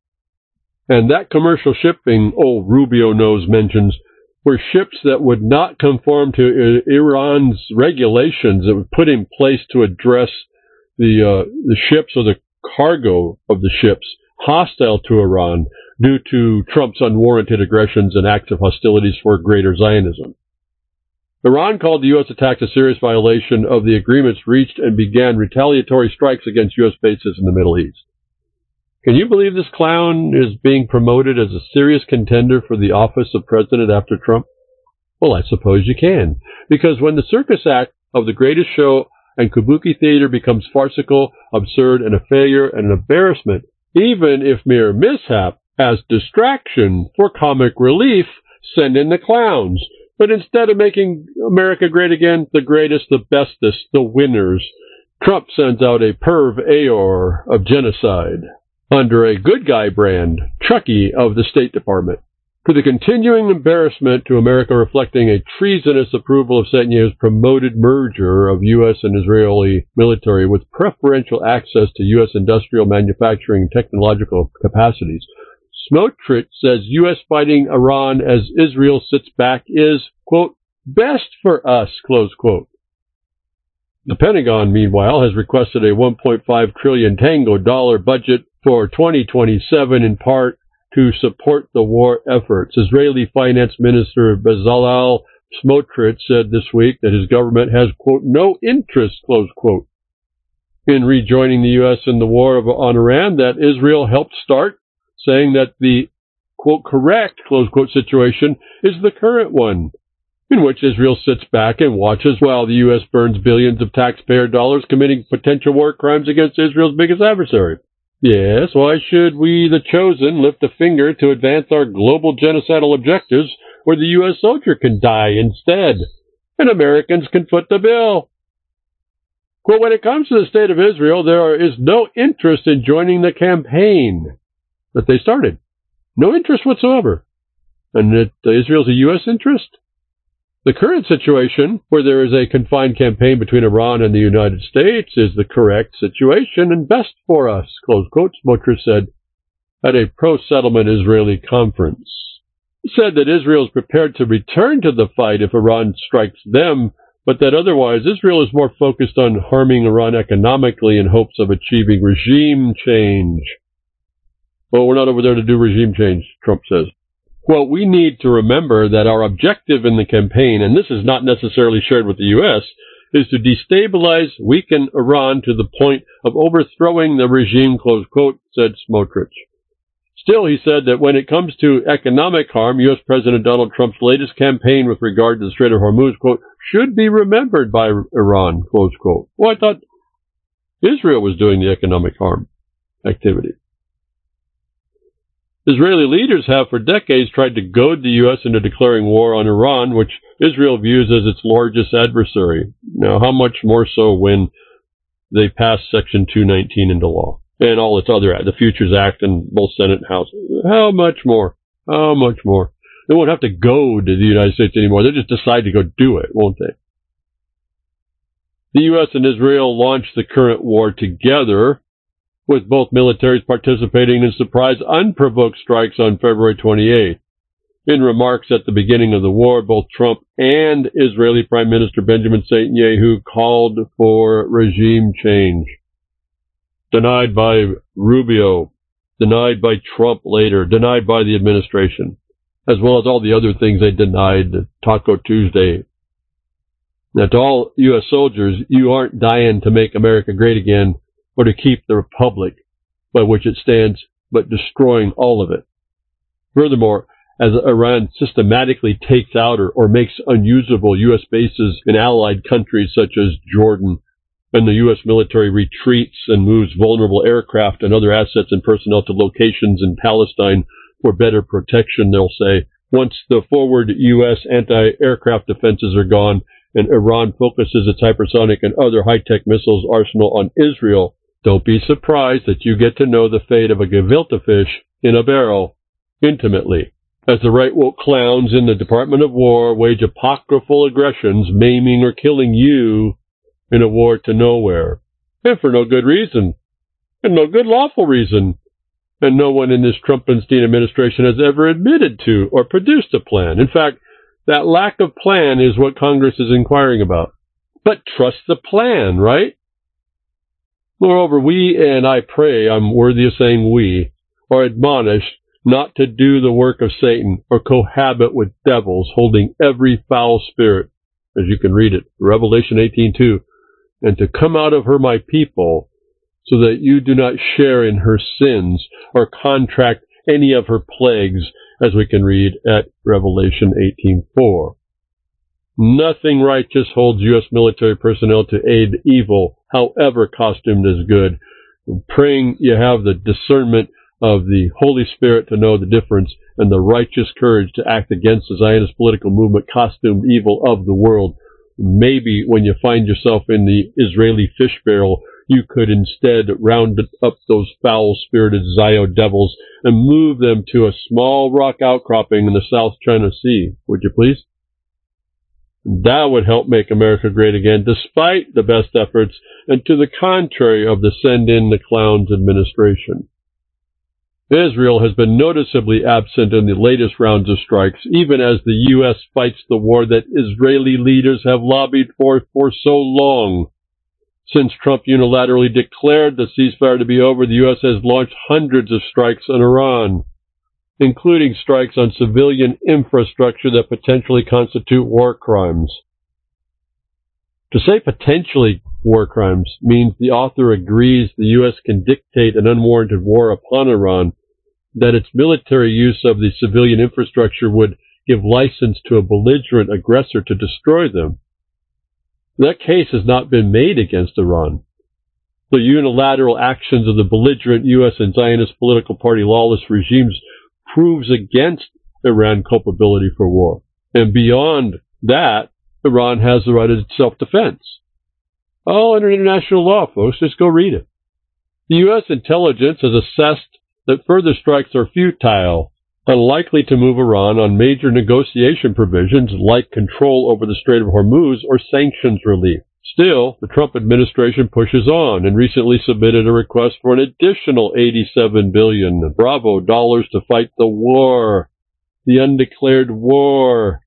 And that commercial shipping, Rubio knows, mentions, were ships that would not conform to Iran's regulations that were put in place to address the ships or the cargo of the ships hostile to Iran due to Trump's unwarranted aggressions and acts of hostilities for greater Zionism. Iran called the U.S. attacks a serious violation of the agreements reached and began retaliatory strikes against U.S. bases in the Middle East. Can you believe this clown is being promoted as a serious contender for the office of president after Trump? Well, I suppose you can. Because when the circus act of the greatest show and kabuki theater becomes farcical, absurd, and a failure and an embarrassment, even if mere mishap, as distraction for comic relief, send in the clowns. But instead of making America great again, the greatest, the bestest, the winners, Trump sends out a perv Aor of genocide under a good guy brand, Chucky of the State Department, to the continuing embarrassment to America reflecting a treasonous approval of Netanyahu's promoted merger of U.S. and Israeli military with preferential access to U.S. industrial manufacturing and technological capacities. Smotrich says U.S. fighting Iran as Israel sits back is, quote, best for us, close quote. The Pentagon, meanwhile, has requested a $1.5 trillion tango dollar budget for 2027, in part to support the war efforts. Israeli Finance Minister Bezalel Smotrich said this week that his government has, quote, no interest, close quote, in rejoining the U.S. in the war on Iran that Israel helped start, saying that the, quote, correct, close quote, situation is the current one, in which Israel sits back and watches while the U.S. burns billions of taxpayer dollars committing potential war crimes against Israel's biggest adversary. Yes, why should we, the chosen, lift a finger to advance our global genocidal objectives where the U.S. soldier can die instead, and Americans can foot the bill? Well, when it comes to the state of Israel, there is no interest in joining the campaign that they started. No interest whatsoever. And that Israel's a U.S. interest? The current situation, where there is a confined campaign between Iran and the United States, is the correct situation and best for us, close quote, Smotrich said at a pro-settlement Israeli conference. He said that Israel is prepared to return to the fight if Iran strikes them, but that otherwise Israel is more focused on harming Iran economically in hopes of achieving regime change. Well, we're not over there to do regime change, Trump says. Well, we need to remember that our objective in the campaign, and this is not necessarily shared with the U.S., is to destabilize, weaken Iran to the point of overthrowing the regime, close quote, said Smotrich. Still, he said that when it comes to economic harm, U.S. President Donald Trump's latest campaign with regard to the Strait of Hormuz, quote, should be remembered by Iran, close quote. Well, I thought Israel was doing the economic harm activity. Israeli leaders have for decades tried to goad the U.S. into declaring war on Iran, which Israel views as its largest adversary. Now, how much more so when they pass Section 219 into law and all its other, the Futures Act in both Senate and House? How much more? How much more? They won't have to goad the United States anymore. They'll just decide to go do it, won't they? The U.S. and Israel launched the current war together, with both militaries participating in surprise, unprovoked strikes on February 28th. In remarks at the beginning of the war, both Trump and Israeli Prime Minister Benjamin Netanyahu called for regime change. Denied by Rubio, denied by Trump later, denied by the administration, as well as all the other things they denied, Taco Tuesday. Now, to all U.S. soldiers, you aren't dying to make America great again, or to keep the republic by which it stands, but destroying all of it. Furthermore, as Iran systematically takes out or makes unusable U.S. bases in allied countries such as Jordan, and the U.S. military retreats and moves vulnerable aircraft and other assets and personnel to locations in Palestine for better protection, they'll say, once the forward U.S. anti-aircraft defenses are gone and Iran focuses its hypersonic and other high-tech missiles arsenal on Israel, don't be surprised that you get to know the fate of a gefilte fish in a barrel intimately, as the right-woke clowns in the Department of War wage apocryphal aggressions, maiming or killing you in a war to nowhere, and for no good reason, and no good lawful reason. And no one in this Trumpenstein administration has ever admitted to or produced a plan. In fact, that lack of plan is what Congress is inquiring about. But trust the plan, right? Moreover, we, and I pray I'm worthy of saying we, are admonished not to do the work of Satan or cohabit with devils holding every foul spirit, as you can read it, Revelation 18:2, and to come out of her, my people, so that you do not share in her sins or contract any of her plagues, as we can read at Revelation 18:4. Nothing righteous holds U.S. military personnel to aid evil, however costumed as good. I'm praying you have the discernment of the Holy Spirit to know the difference and the righteous courage to act against the Zionist political movement costumed evil of the world. Maybe when you find yourself in the Israeli fish barrel, you could instead round up those foul-spirited Zio devils and move them to a small rock outcropping in the South China Sea. Would you please? That would help make America great again, despite the best efforts, and to the contrary of the send-in-the-clowns administration. Israel has been noticeably absent in the latest rounds of strikes, even as the U.S. fights the war that Israeli leaders have lobbied for so long. Since Trump unilaterally declared the ceasefire to be over, the U.S. has launched hundreds of strikes on Iran. including strikes on civilian infrastructure that potentially constitute war crimes. To say potentially war crimes means the author agrees the U.S. can dictate an unwarranted war upon Iran, that its military use of the civilian infrastructure would give license to a belligerent aggressor to destroy them. That case has not been made against Iran. The unilateral actions of the belligerent U.S. and Zionist political party lawless regimes proves against Iran culpability for war. And beyond that, Iran has the right of self-defense. All under international law, folks. Just go read it. The U.S. intelligence has assessed that further strikes are futile, unlikely to move Iran on major negotiation provisions like control over the Strait of Hormuz or sanctions relief. Still, the Trump administration pushes on and recently submitted a request for an additional $87 billion Bravo dollars to fight the war, the undeclared war.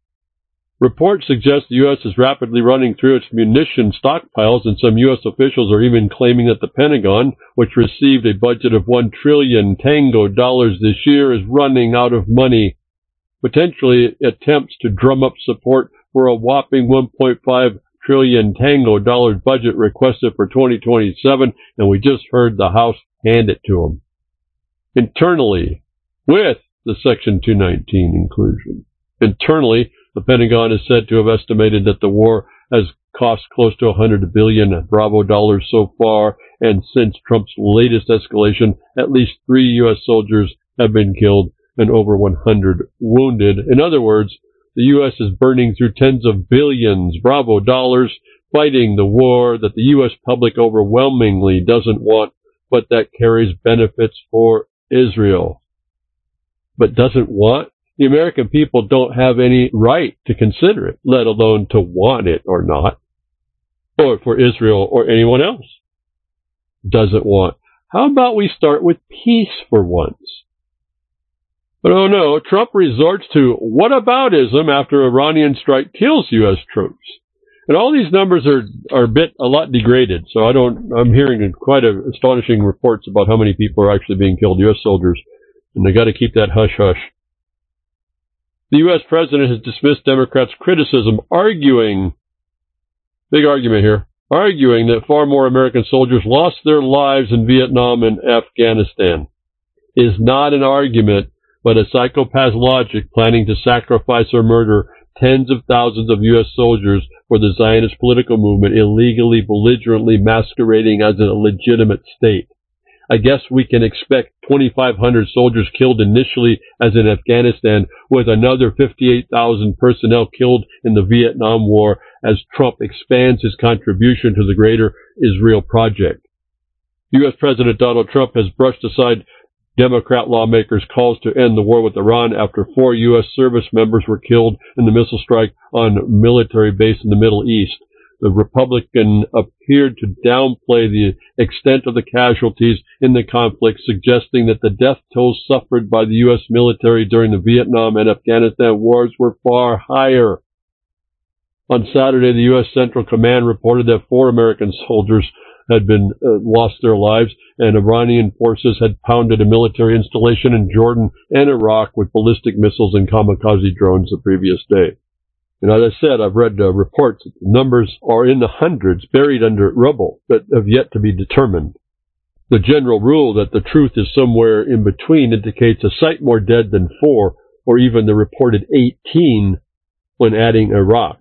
Reports suggest the U.S. is rapidly running through its munition stockpiles, and some U.S. officials are even claiming that the Pentagon, which received a budget of $1 trillion tango dollars this year, is running out of money. Potentially attempts to drum up support for a whopping $1.5 trillion tango dollars budget requested for 2027, and we just heard the House hand it to them. Internally, with the Section 219 inclusion. Internally, the Pentagon is said to have estimated that the war has cost close to $100 billion Bravo dollars so far, and since Trump's latest escalation, at least 3 U.S. soldiers have been killed and over 100 wounded. In other words, the U.S. is burning through tens of billions Bravo dollars fighting the war that the U.S. public overwhelmingly doesn't want, but that carries benefits for Israel. But doesn't want? The American people don't have any right to consider it, let alone to want it or not, or for Israel or anyone else. Doesn't want. How about we start with peace for once? But oh no, Trump resorts to whataboutism after Iranian strike kills U.S. troops. And all these numbers are a lot degraded, so I'm hearing quite astonishing reports about how many people are actually being killed, U.S. soldiers, and they got to keep that hush-hush. The U.S. president has dismissed Democrats' criticism, arguing, big argument here, arguing that far more American soldiers lost their lives in Vietnam and Afghanistan. It is not an argument, but a psychopath's logic planning to sacrifice or murder tens of thousands of U.S. soldiers for the Zionist political movement, illegally, belligerently masquerading as a legitimate state. I guess we can expect 2,500 soldiers killed initially as in Afghanistan, with another 58,000 personnel killed in the Vietnam War as Trump expands his contribution to the greater Israel project. U.S. President Donald Trump has brushed aside Democrat lawmakers' calls to end the war with Iran after 4 U.S. service members were killed in the missile strike on a military base in the Middle East. The Republican appeared to downplay the extent of the casualties in the conflict, suggesting that the death tolls suffered by the U.S. military during the Vietnam and Afghanistan wars were far higher. On Saturday, the U.S. Central Command reported that 4 American soldiers had been lost their lives, and Iranian forces had pounded a military installation in Jordan and Iraq with ballistic missiles and kamikaze drones the previous day. And as I said, I've read reports that the numbers are in the hundreds buried under rubble that have yet to be determined. The general rule that the truth is somewhere in between indicates a sight more dead than 4, or even the reported 18 when adding Iraq.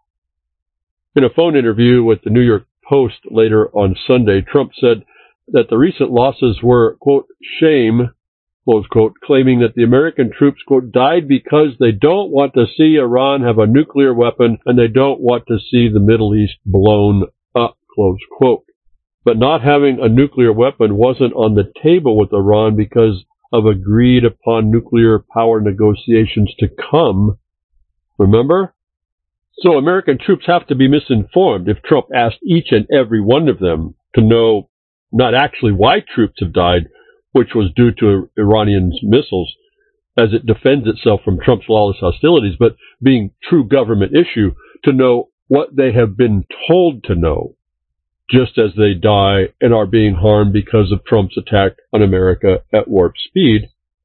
In a phone interview with the New York Post later on Sunday, Trump said that the recent losses were, quote, shame, close quote, claiming that the American troops, quote, died because they don't want to see Iran have a nuclear weapon and they don't want to see the Middle East blown up, close quote. But not having a nuclear weapon wasn't on the table with Iran because of agreed upon nuclear power negotiations to come. Remember? So American troops have to be misinformed if Trump asked each and every one of them to know not actually why troops have died, which was due to Iranians' missiles, as it defends itself from Trump's lawless hostilities, but being true government issue, to know what they have been told to know, just as they die and are being harmed because of Trump's attack on America at warp speed,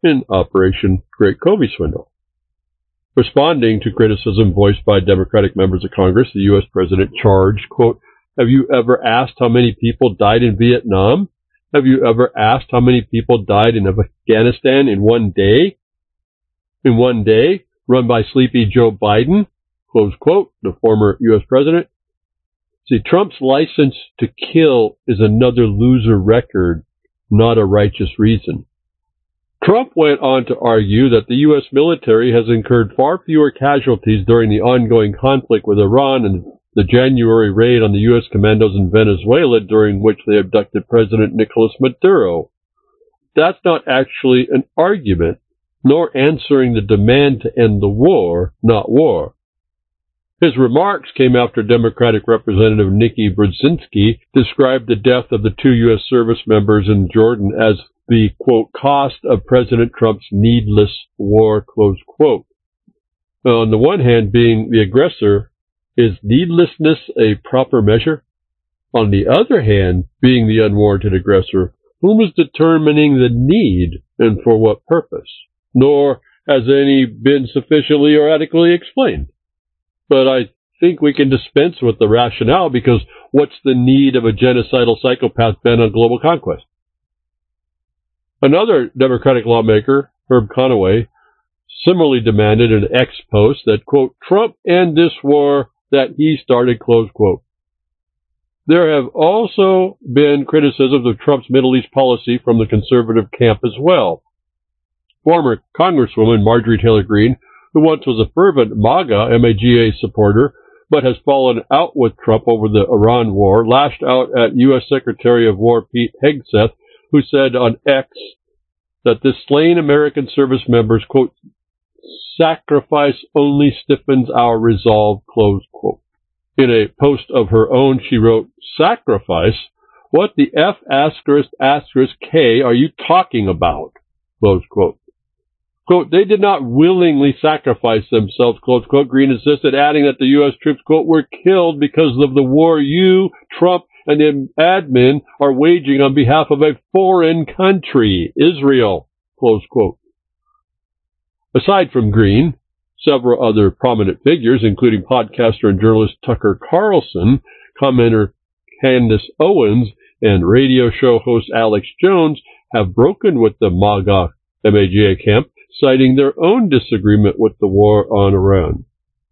in Operation Great Covey Swindle. Responding to criticism voiced by Democratic members of Congress, the U.S. President charged, quote, "Have you ever asked how many people died in Vietnam? Have you ever asked how many people died in Afghanistan in one day? In one day, run by sleepy Joe Biden," close quote, the former U.S. President. See, Trump's license to kill is another loser record, not a righteous reason. Trump went on to argue that the U.S. military has incurred far fewer casualties during the ongoing conflict with Iran and the January raid on the U.S. commandos in Venezuela, during which they abducted President Nicolas Maduro. That's not actually an argument, nor answering the demand to end the war, not war. His remarks came after Democratic Representative Nikki Brzezinski described the death of the 2 U.S. service members in Jordan as the, quote, cost of President Trump's needless war, close quote. Now, on the one hand, being the aggressor, is needlessness a proper measure? On the other hand, being the unwarranted aggressor, whom is determining the need and for what purpose? Nor has any been sufficiently or adequately explained. But I think we can dispense with the rationale, because what's the need of a genocidal psychopath bent on global conquest? Another Democratic lawmaker, Herb Conaway, similarly demanded in an X post that, quote, Trump end this war that he started, close quote. There have also been criticisms of Trump's Middle East policy from the conservative camp as well. Former Congresswoman Marjorie Taylor Greene, who once was a fervent MAGA, M-A-G-A supporter, but has fallen out with Trump over the Iran war, lashed out at U.S. Secretary of War Pete Hegseth, who said on X that this slain American service members, quote, sacrifice only stiffens our resolve, close quote. In a post of her own, she wrote, sacrifice? What the F asterisk K are you talking about? Close quote. Quote, they did not willingly sacrifice themselves, close quote, Greene insisted, adding that the U.S. troops, quote, were killed because of the war you, Trump, and the admin are waging on behalf of a foreign country, Israel, close quote. Aside from Greene, several other prominent figures, including podcaster and journalist Tucker Carlson, commenter Candace Owens, and radio show host Alex Jones, have broken with the MAGA MAGA camp, citing their own disagreement with the war on Iran.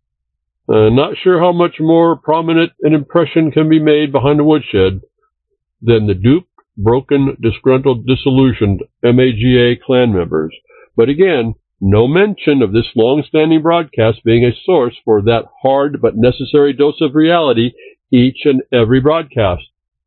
Not sure how much more prominent an impression can be made behind the woodshed than the duped, broken, disgruntled, disillusioned MAGA clan members. But again, no mention of this long-standing broadcast being a source for that hard but necessary dose of reality each and every broadcast.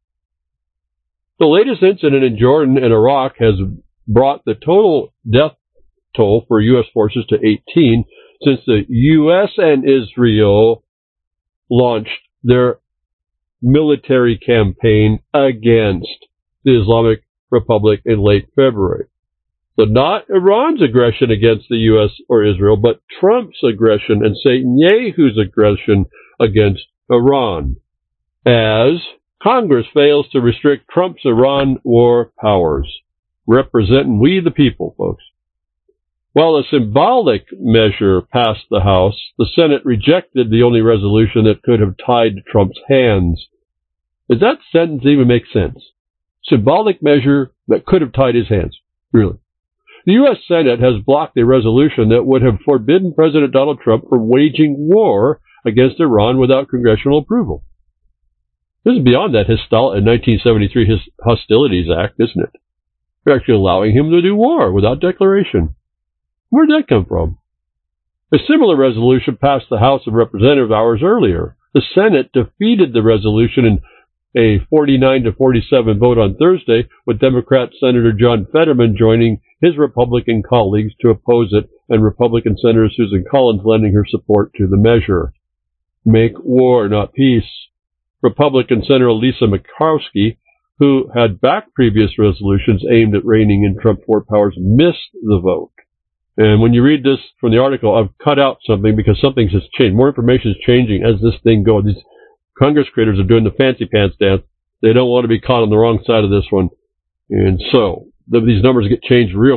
The latest incident in Jordan and Iraq has brought the total death toll for U.S. forces to 18 since the U.S. and Israel launched their military campaign against the Islamic Republic in late February. So not Iran's aggression against the U.S. or Israel, but Trump's aggression and Netanyahu's aggression against Iran, as Congress fails to restrict Trump's Iran war powers, representing we the people, folks. While a symbolic measure passed the House, the Senate rejected the only resolution that could have tied Trump's hands. Does that sentence even make sense? Symbolic measure that could have tied his hands. Really? The U.S. Senate has blocked a resolution that would have forbidden President Donald Trump from waging war against Iran without congressional approval. This is beyond that 1973 Hostilities Act, isn't it? They're actually allowing him to do war without declaration. Where'd that come from? A similar resolution passed the House of Representatives hours earlier. The Senate defeated the resolution in a 49-47 vote on Thursday, with Democrat Senator John Fetterman joining his Republican colleagues to oppose it, and Republican Senator Susan Collins lending her support to the measure. Make war, not peace. Republican Senator Lisa Murkowski, who had backed previous resolutions aimed at reining in Trump's war powers, missed the vote. And when you read this from the article, I've cut out something because something has changed. More information is changing as this thing goes. These Congress creators are doing the fancy pants dance. They don't want to be caught on the wrong side of this one. And so these numbers get changed real quick.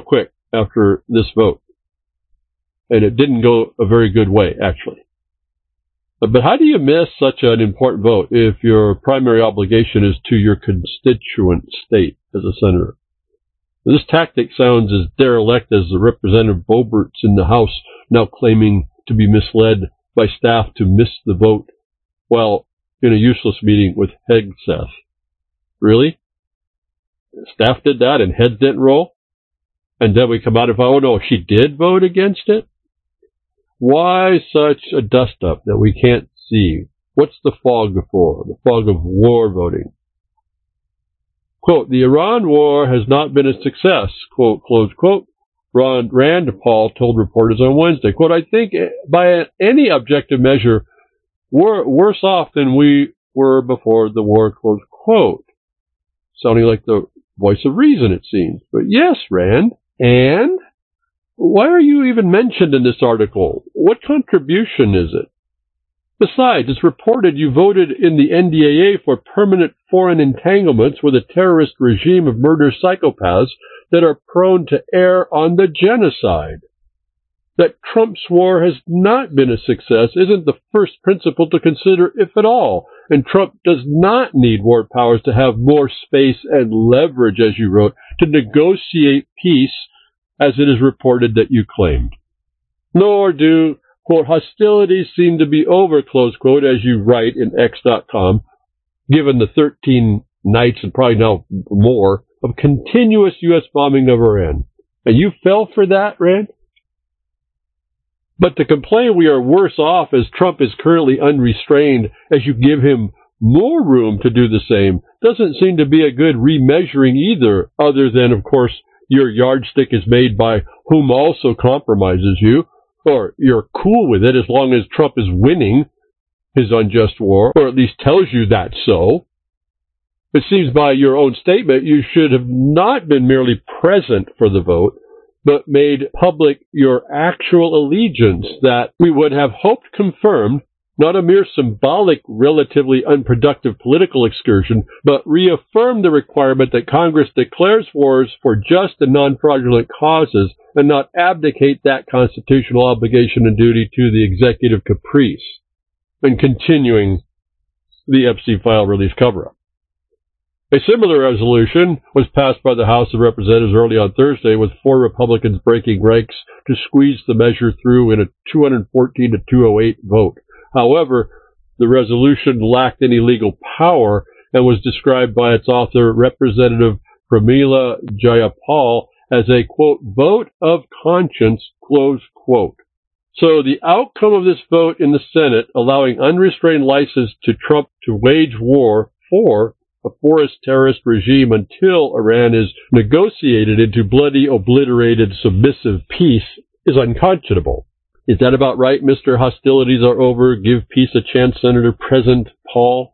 after this vote. And it didn't go a very good way, actually. But how do you miss such an important vote if your primary obligation is to your constituent state as a senator? This tactic sounds as derelict as the Representative Boeberts in the House now claiming to be misled by staff to miss the vote while in a useless meeting with Hegseth. Really? Staff did that and heads didn't roll? And then we come out of, oh no, she did vote against it? Why such a dust-up that we can't see? What's the fog for? The fog of war voting. Quote, the Iran war has not been a success, quote, close quote. Rand Paul told reporters on Wednesday, quote, I think by any objective measure, we're worse off than we were before the war, close quote. Sounding like the voice of reason, it seems. But yes, Rand, and why are you even mentioned in this article? What contribution is it? Besides, it's reported you voted in the NDAA for permanent foreign entanglements with a terrorist regime of murder psychopaths that are prone to err on the genocide. That Trump's war has not been a success isn't the first principle to consider, if at all, and Trump does not need war powers to have more space and leverage, as you wrote, to negotiate peace, as it is reported that you claimed. Nor do, quote, hostilities seem to be over, close quote, as you write in X.com, given the 13 nights and probably now more of continuous U.S. bombing of Iran. And you fell for that, Rand? But to complain we are worse off as Trump is currently unrestrained as you give him more room to do the same doesn't seem to be a good remeasuring either, other than, of course, your yardstick is made by whom also compromises you, or you're cool with it as long as Trump is winning his unjust war, or at least tells you that's so. It seems by your own statement you should have not been merely present for the vote, but made public your actual allegiance that we would have hoped confirmed, not a mere symbolic, relatively unproductive political excursion, but reaffirmed the requirement that Congress declares wars for just and non-fraudulent causes and not abdicate that constitutional obligation and duty to the executive caprice. And continuing the Epstein file release cover-up. A similar resolution was passed by the House of Representatives early on Thursday, with 4 Republicans breaking ranks to squeeze the measure through in a 214 to 208 vote. However, the resolution lacked any legal power and was described by its author, Representative Pramila Jayapal, as a, quote, vote of conscience, close quote. So the outcome of this vote in the Senate, allowing unrestrained license to Trump to wage war for a forced terrorist regime until Iran is negotiated into bloody, obliterated, submissive peace, is unconscionable. Is that about right, Mr. Hostilities are over, give peace a chance, Senator President Paul?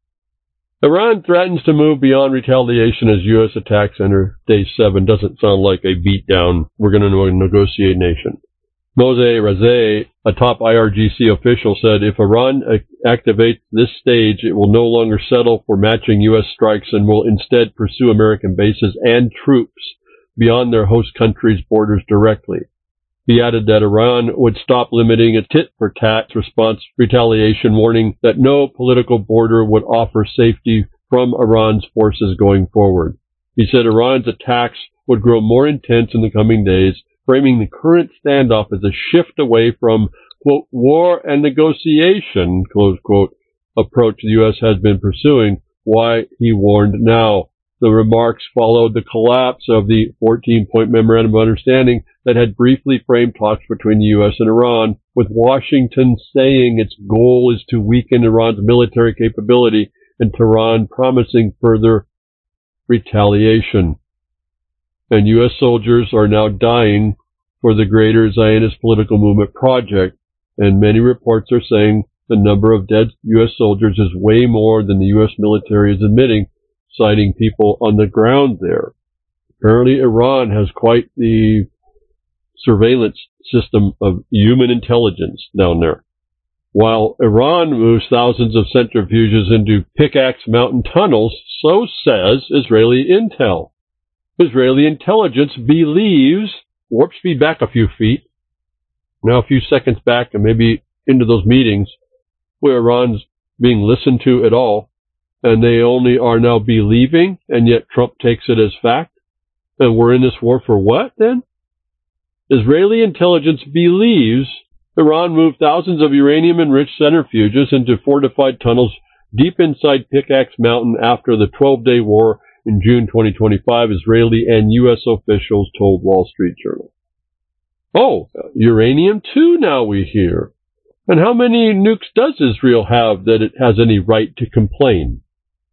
Iran threatens to move beyond retaliation as U.S. attacks enter day 7. Doesn't sound like a beatdown. We're going to negotiate nation. Moshe Razeh, a top IRGC official, said if Iran activates this stage, it will no longer settle for matching U.S. strikes and will instead pursue American bases and troops beyond their host country's borders directly. He added that Iran would stop limiting its tit-for-tat response retaliation, warning that no political border would offer safety from Iran's forces going forward. He said Iran's attacks would grow more intense in the coming days, framing the current standoff as a shift away from, quote, war and negotiation, close quote, approach the U.S. has been pursuing. Why, he warned now. The remarks followed the collapse of the 14-point memorandum of understanding that had briefly framed talks between the U.S. and Iran, with Washington saying its goal is to weaken Iran's military capability and Tehran promising further retaliation. And U.S. soldiers are now dying for the greater Zionist political movement project, and many reports are saying the number of dead U.S. soldiers is way more than the U.S. military is admitting, citing people on the ground there. Apparently Iran has quite the surveillance system of human intelligence down there. While Iran moves thousands of centrifuges into Pickaxe Mountain tunnels, so says Israeli intel. Israeli intelligence believes warp speed back a few feet, now a few seconds back, and maybe into those meetings where Iran's being listened to at all, and they only are now believing, and yet Trump takes it as fact. And we're in this war for what, then? Israeli intelligence believes Iran moved thousands of uranium-enriched centrifuges into fortified tunnels deep inside Pickaxe Mountain after the 12-day war in June 2025, Israeli and U.S. officials told Wall Street Journal. Oh, uranium too, now we hear. And how many nukes does Israel have that it has any right to complain?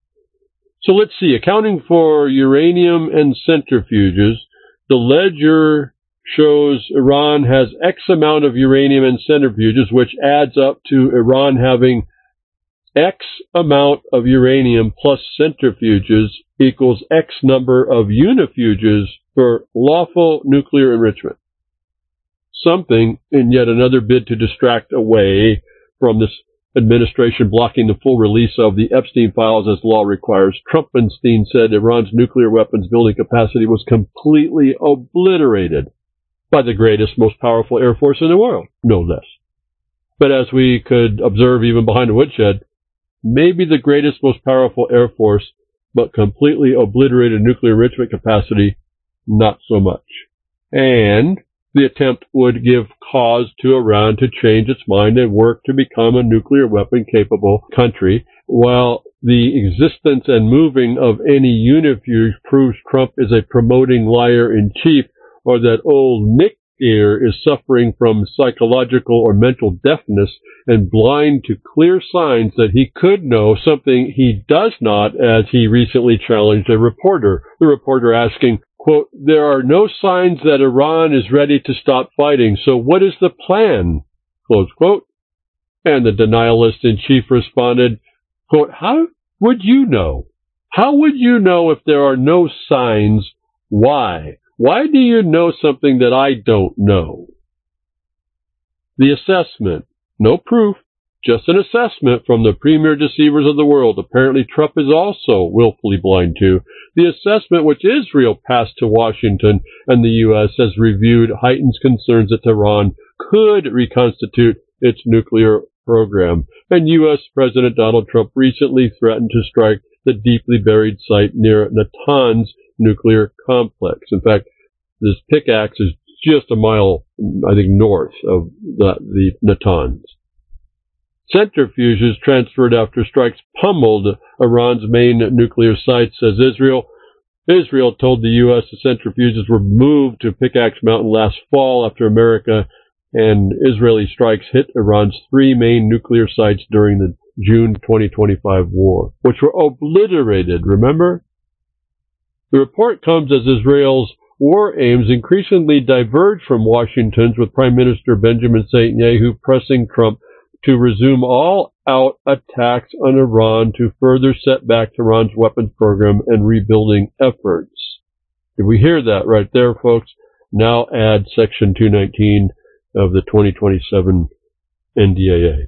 So let's see, accounting for uranium and centrifuges, the ledger shows Iran has X amount of uranium and centrifuges, which adds up to Iran having X amount of uranium plus centrifuges equals X number of unifuges for lawful nuclear enrichment. Something in yet another bid to distract away from this administration blocking the full release of the Epstein files as law requires. Trumpenstein said Iran's nuclear weapons building capacity was completely obliterated by the greatest, most powerful air force in the world, no less. But as we could observe even behind the woodshed, maybe the greatest, most powerful air force, but completely obliterated nuclear enrichment capacity, not so much. And the attempt would give cause to Iran to change its mind and work to become a nuclear weapon-capable country, while the existence and moving of any unifuge proves Trump is a promoting liar-in-chief, or that old Nick here is suffering from psychological or mental deafness and blind to clear signs that he could know something he does not, as he recently challenged a reporter. The reporter asking, quote, "There are no signs that Iran is ready to stop fighting, so what is the plan?" Close quote. And the denialist-in-chief responded, quote, "How would you know? How would you know if there are no signs? Why? Why do you know something that I don't know?" The assessment, no proof, just an assessment from the premier deceivers of the world, apparently Trump is also willfully blind to. The assessment which Israel passed to Washington and the U.S. has reviewed heightens concerns that Tehran could reconstitute its nuclear program. And U.S. President Donald Trump recently threatened to strike the deeply buried site near Natanz nuclear complex. In fact, this Pickaxe is just a mile, I think, north of the Natanz. Centrifuges transferred after strikes pummeled Iran's main nuclear site, says Israel. Israel told the U.S. the centrifuges were moved to Pickaxe Mountain last fall after America and Israeli strikes hit Iran's three main nuclear sites during the June 2025 war, which were obliterated, remember? The report comes as Israel's war aims increasingly diverge from Washington's, with Prime Minister Benjamin Netanyahu pressing Trump to resume all-out attacks on Iran to further set back Iran's weapons program and rebuilding efforts. Did we hear that right there, folks? Now add Section 219 of the 2027 NDAA.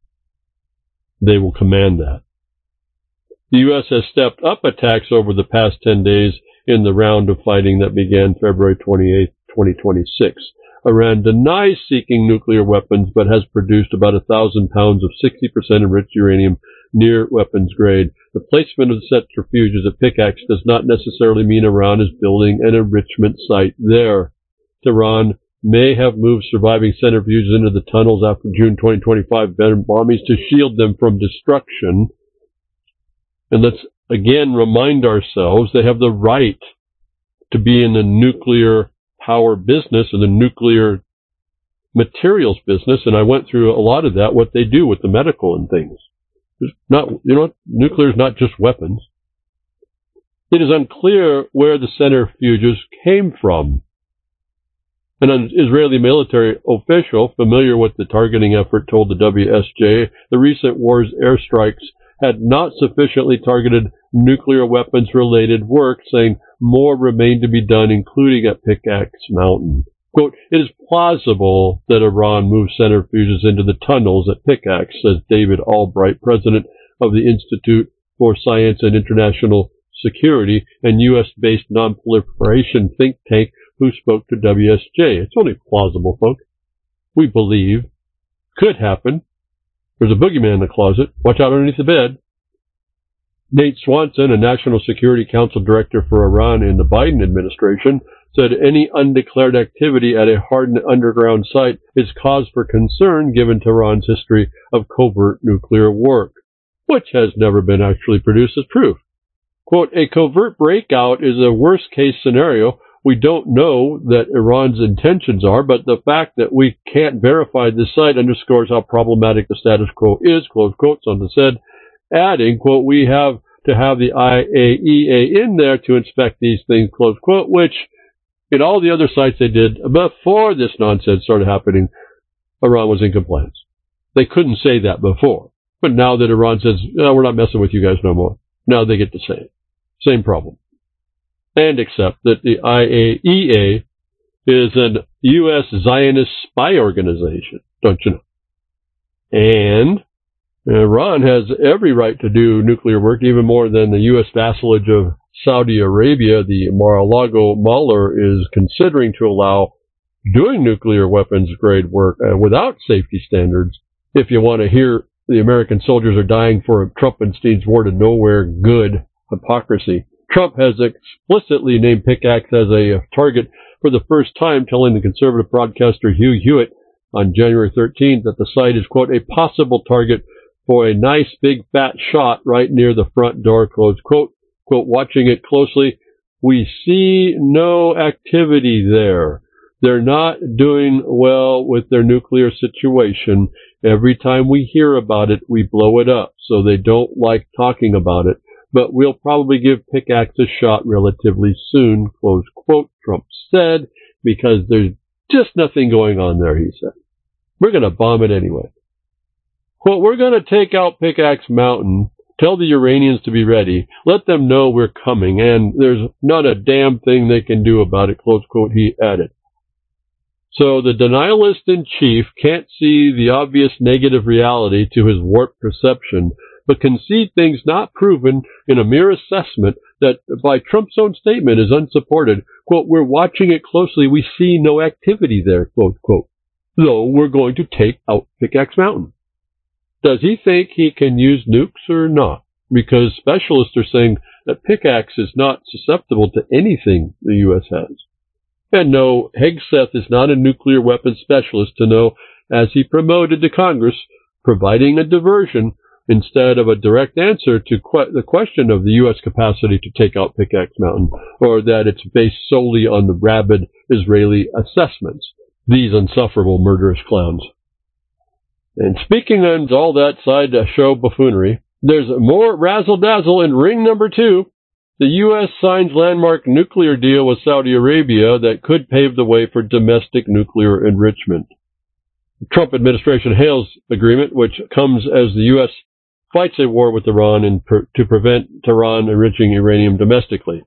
They will command that. The U.S. has stepped up attacks over the past 10 days in the round of fighting that began February 28, 2026. Iran denies seeking nuclear weapons, but has produced about 1,000 pounds of 60% enriched uranium near weapons grade. The placement of the centrifuges at Pickaxe does not necessarily mean Iran is building an enrichment site there. Tehran may have moved surviving centrifuges into the tunnels after June 2025 bombings to shield them from destruction. And let's again remind ourselves they have the right to be in the nuclear power business and the nuclear materials business, and I went through a lot of that, what they do with the medical and things. It's not, nuclear is not just weapons. It is unclear where the centrifuges came from. An Israeli military official familiar with the targeting effort told the WSJ the recent war's airstrikes had not sufficiently targeted nuclear weapons-related work, saying more remained to be done, including at Pickaxe Mountain. Quote, "It is plausible that Iran moved centrifuges into the tunnels at Pickaxe," says David Albright, president of the Institute for Science and International Security and U.S.-based non-proliferation think tank who spoke to WSJ. It's only plausible, folks. We believe could happen. There's a boogeyman in the closet. Watch out underneath the bed. Nate Swanson, a National Security Council director for Iran in the Biden administration, said any undeclared activity at a hardened underground site is cause for concern given Tehran's history of covert nuclear work, which has never been actually produced as proof. Quote, a covert breakout is a worst-case scenario. We don't know that Iran's intentions are, but the fact that we can't verify this site underscores how problematic the status quo is, close quote, Swanson said, adding, quote, we have to have the IAEA in there to inspect these things, close quote, which in all the other sites they did before this nonsense started happening, Iran was in compliance. They couldn't say that before. But now that Iran says, no, we're not messing with you guys no more, now they get to say it. Same problem. And accept that the IAEA is an U.S. Zionist spy organization, don't you know? And Iran has every right to do nuclear work, even more than the U.S. vassalage of Saudi Arabia. The Mar-a-Lago Mueller is considering to allow doing nuclear weapons grade work without safety standards. If you want to hear the American soldiers are dying for Trumpenstein's war to nowhere good hypocrisy, Trump has explicitly named Pickaxe as a target for the first time, telling the conservative broadcaster Hugh Hewitt on January 13th that the site is, quote, a possible target for a nice big fat shot right near the front door, close quote. Quote, watching it closely, we see no activity there. They're not doing well with their nuclear situation. Every time we hear about it, we blow it up, so they don't like talking about it. But we'll probably give Pickaxe a shot relatively soon, close quote, Trump said, because there's just nothing going on there, he said. We're going to bomb it anyway. Quote, we're going to take out Pickaxe Mountain, tell the Iranians to be ready, let them know we're coming, and there's not a damn thing they can do about it, close quote, he added. So the denialist-in-chief can't see the obvious negative reality to his warped perception, but can see things not proven in a mere assessment that by Trump's own statement is unsupported. Quote, we're watching it closely, we see no activity there, quote, quote, though we're going to take out Pickaxe Mountain. Does he think he can use nukes or not? Because specialists are saying that Pickaxe is not susceptible to anything the U.S. has. And no, Hegseth is not a nuclear weapons specialist to know, as he promoted to Congress, providing a diversion instead of a direct answer to the question of the U.S. capacity to take out Pickaxe Mountain, or that it's based solely on the rabid Israeli assessments. These insufferable murderous clowns. And speaking on all that side show buffoonery, there's more razzle-dazzle in ring number 2. The U.S. signs landmark nuclear deal with Saudi Arabia that could pave the way for domestic nuclear enrichment. The Trump administration hails the agreement, which comes as the U.S. fights a war with Iran to prevent Tehran enriching uranium domestically.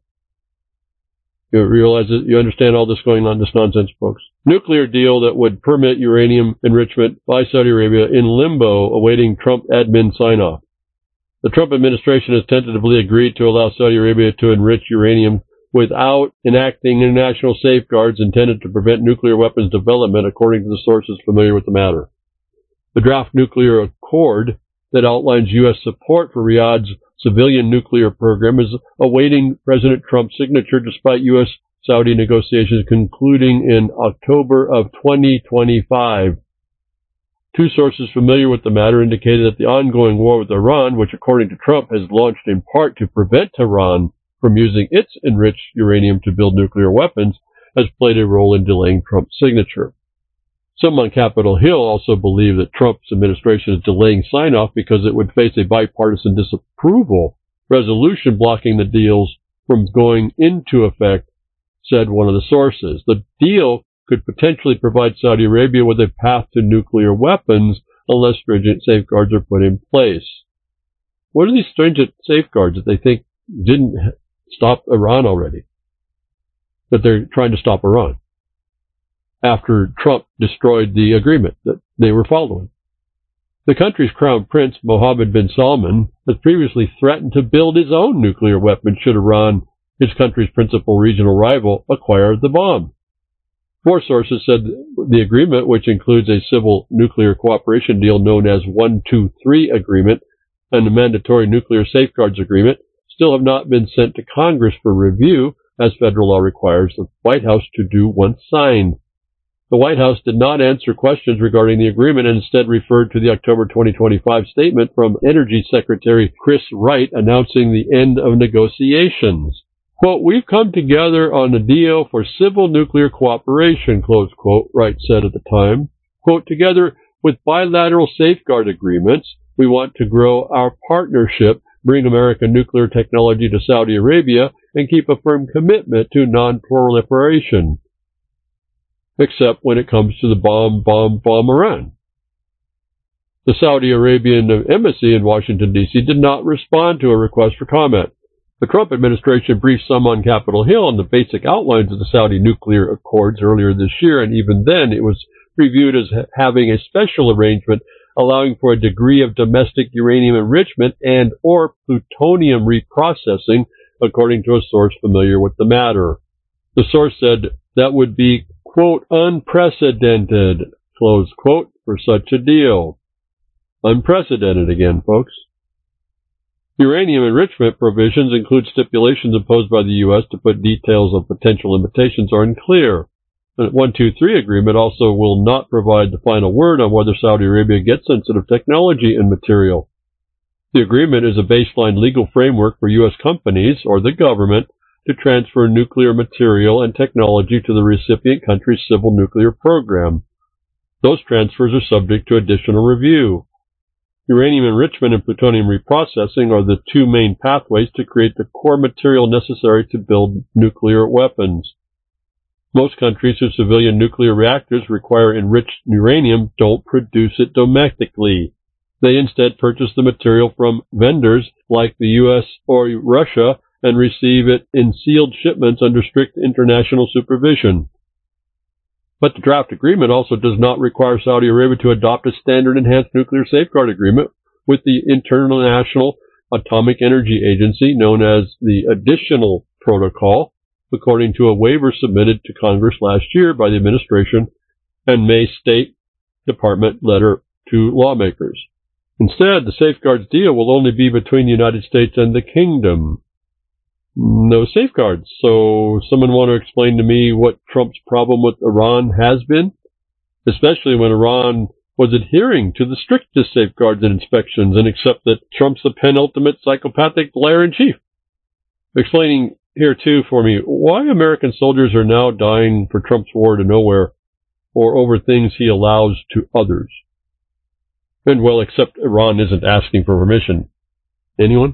You realize that you understand all this going on, this nonsense, folks. Nuclear deal that would permit uranium enrichment by Saudi Arabia in limbo, awaiting Trump admin sign-off. The Trump administration has tentatively agreed to allow Saudi Arabia to enrich uranium without enacting international safeguards intended to prevent nuclear weapons development, according to the sources familiar with the matter. The draft nuclear accord that outlines U.S. support for Riyadh's civilian nuclear program is awaiting President Trump's signature despite U.S.-Saudi negotiations concluding in October of 2025. Two sources familiar with the matter indicated that the ongoing war with Iran, which according to Trump has launched in part to prevent Tehran from using its enriched uranium to build nuclear weapons, has played a role in delaying Trump's signature. Some on Capitol Hill also believe that Trump's administration is delaying sign-off because it would face a bipartisan disapproval resolution blocking the deals from going into effect, said one of the sources. The deal could potentially provide Saudi Arabia with a path to nuclear weapons unless stringent safeguards are put in place. What are these stringent safeguards that they think didn't stop Iran already? That they're trying to stop Iran after Trump destroyed the agreement that they were following. The country's crown prince, Mohammed bin Salman, has previously threatened to build his own nuclear weapon should Iran, his country's principal regional rival, acquire the bomb. Four sources said the agreement, which includes a civil nuclear cooperation deal known as 123 Agreement and the Mandatory Nuclear Safeguards Agreement, still have not been sent to Congress for review, as federal law requires the White House to do once signed. The White House did not answer questions regarding the agreement and instead referred to the October 2025 statement from Energy Secretary Chris Wright announcing the end of negotiations. Quote, "We've come together on a deal for civil nuclear cooperation," close quote, Wright said at the time. Quote, "Together with bilateral safeguard agreements, we want to grow our partnership, bring American nuclear technology to Saudi Arabia, and keep a firm commitment to non-proliferation, except when it comes to the bomb Iran." The Saudi Arabian embassy in Washington, D.C. did not respond to a request for comment. The Trump administration briefed some on Capitol Hill on the basic outlines of the Saudi nuclear accords earlier this year, and even then it was reviewed as having a special arrangement allowing for a degree of domestic uranium enrichment and or plutonium reprocessing, according to a source familiar with the matter. The source said that would be, quote, "unprecedented," close quote, for such a deal. Unprecedented again, folks. Uranium enrichment provisions include stipulations imposed by the U.S. to put details of potential limitations are unclear. The 123 agreement also will not provide the final word on whether Saudi Arabia gets sensitive technology and material. The agreement is a baseline legal framework for U.S. companies or the government to transfer nuclear material and technology to the recipient country's civil nuclear program. Those transfers are subject to additional review. Uranium enrichment and plutonium reprocessing are the two main pathways to create the core material necessary to build nuclear weapons. Most countries whose civilian nuclear reactors require enriched uranium don't produce it domestically. They instead purchase the material from vendors like the U.S. or Russia and receive it in sealed shipments under strict international supervision. But the draft agreement also does not require Saudi Arabia to adopt a standard enhanced nuclear safeguard agreement with the International Atomic Energy Agency, known as the Additional Protocol, according to a waiver submitted to Congress last year by the administration and May State Department letter to lawmakers. Instead, the safeguards deal will only be between the United States and the Kingdom. No safeguards. So someone want to explain to me what Trump's problem with Iran has been? Especially when Iran was adhering to the strictest safeguards and inspections, and accept that Trump's the penultimate psychopathic liar-in-chief. Explaining here, too, for me, why American soldiers are now dying for Trump's war to nowhere, or over things he allows to others. And, well, except Iran isn't asking for permission. Anyone?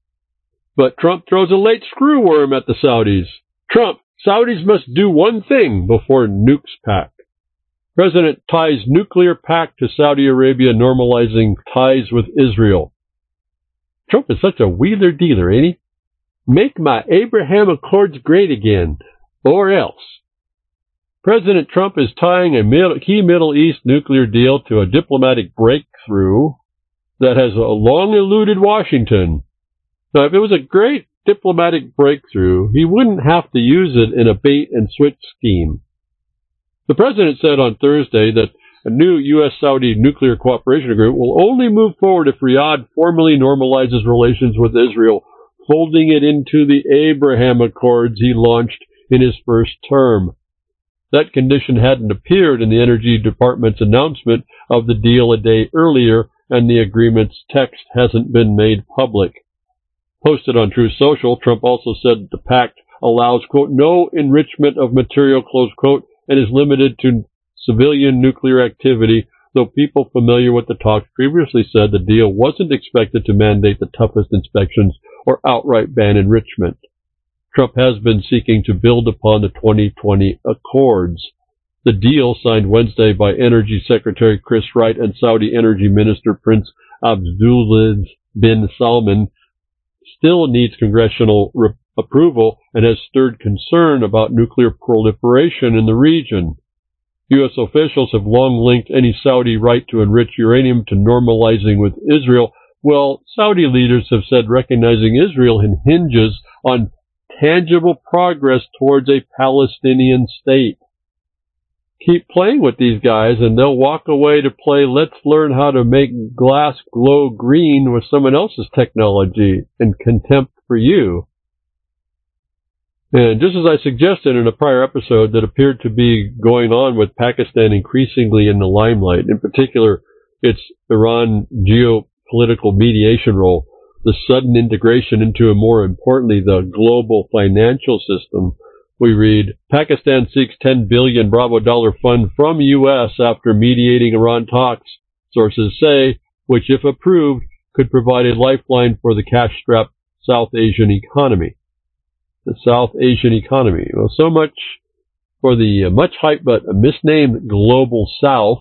But Trump throws a late screw worm at the Saudis. Trump, Saudis must do one thing before nukes pact. President ties nuclear pact to Saudi Arabia normalizing ties with Israel. Trump is such a wheeler-dealer, ain't he? Make my Abraham Accords great again, or else. President Trump is tying a key Middle East nuclear deal to a diplomatic breakthrough that has long eluded Washington. Now, if it was a great diplomatic breakthrough, he wouldn't have to use it in a bait-and-switch scheme. The president said on Thursday that a new U.S.-Saudi nuclear cooperation agreement will only move forward if Riyadh formally normalizes relations with Israel, folding it into the Abraham Accords he launched in his first term. That condition hadn't appeared in the Energy Department's announcement of the deal a day earlier, and the agreement's text hasn't been made public. Posted on Truth Social, Trump also said that the pact allows, quote, no enrichment of material, close quote, and is limited to civilian nuclear activity, though people familiar with the talks previously said the deal wasn't expected to mandate the toughest inspections or outright ban enrichment. Trump has been seeking to build upon the 2020 Accords. The deal, signed Wednesday by Energy Secretary Chris Wright and Saudi Energy Minister Prince Abdulaziz bin Salman, still needs congressional approval and has stirred concern about nuclear proliferation in the region. U.S. officials have long linked any Saudi right to enrich uranium to normalizing with Israel, while Saudi leaders have said recognizing Israel hinges on tangible progress towards a Palestinian state. keep playing with these guys, and they'll walk away to play Let's Learn How to Make Glass Glow Green with someone else's technology in contempt for you. And just as I suggested in a prior episode that appeared to be going on with Pakistan increasingly in the limelight, in particular its Iran geopolitical mediation role, the sudden integration into, and more importantly, the global financial system, we read, Pakistan seeks $10 billion Bravo dollar fund from U.S. after mediating Iran talks, sources say, which, if approved, could provide a lifeline for the cash-strapped South Asian economy. The South Asian economy. Well, so much for the much-hyped but misnamed Global South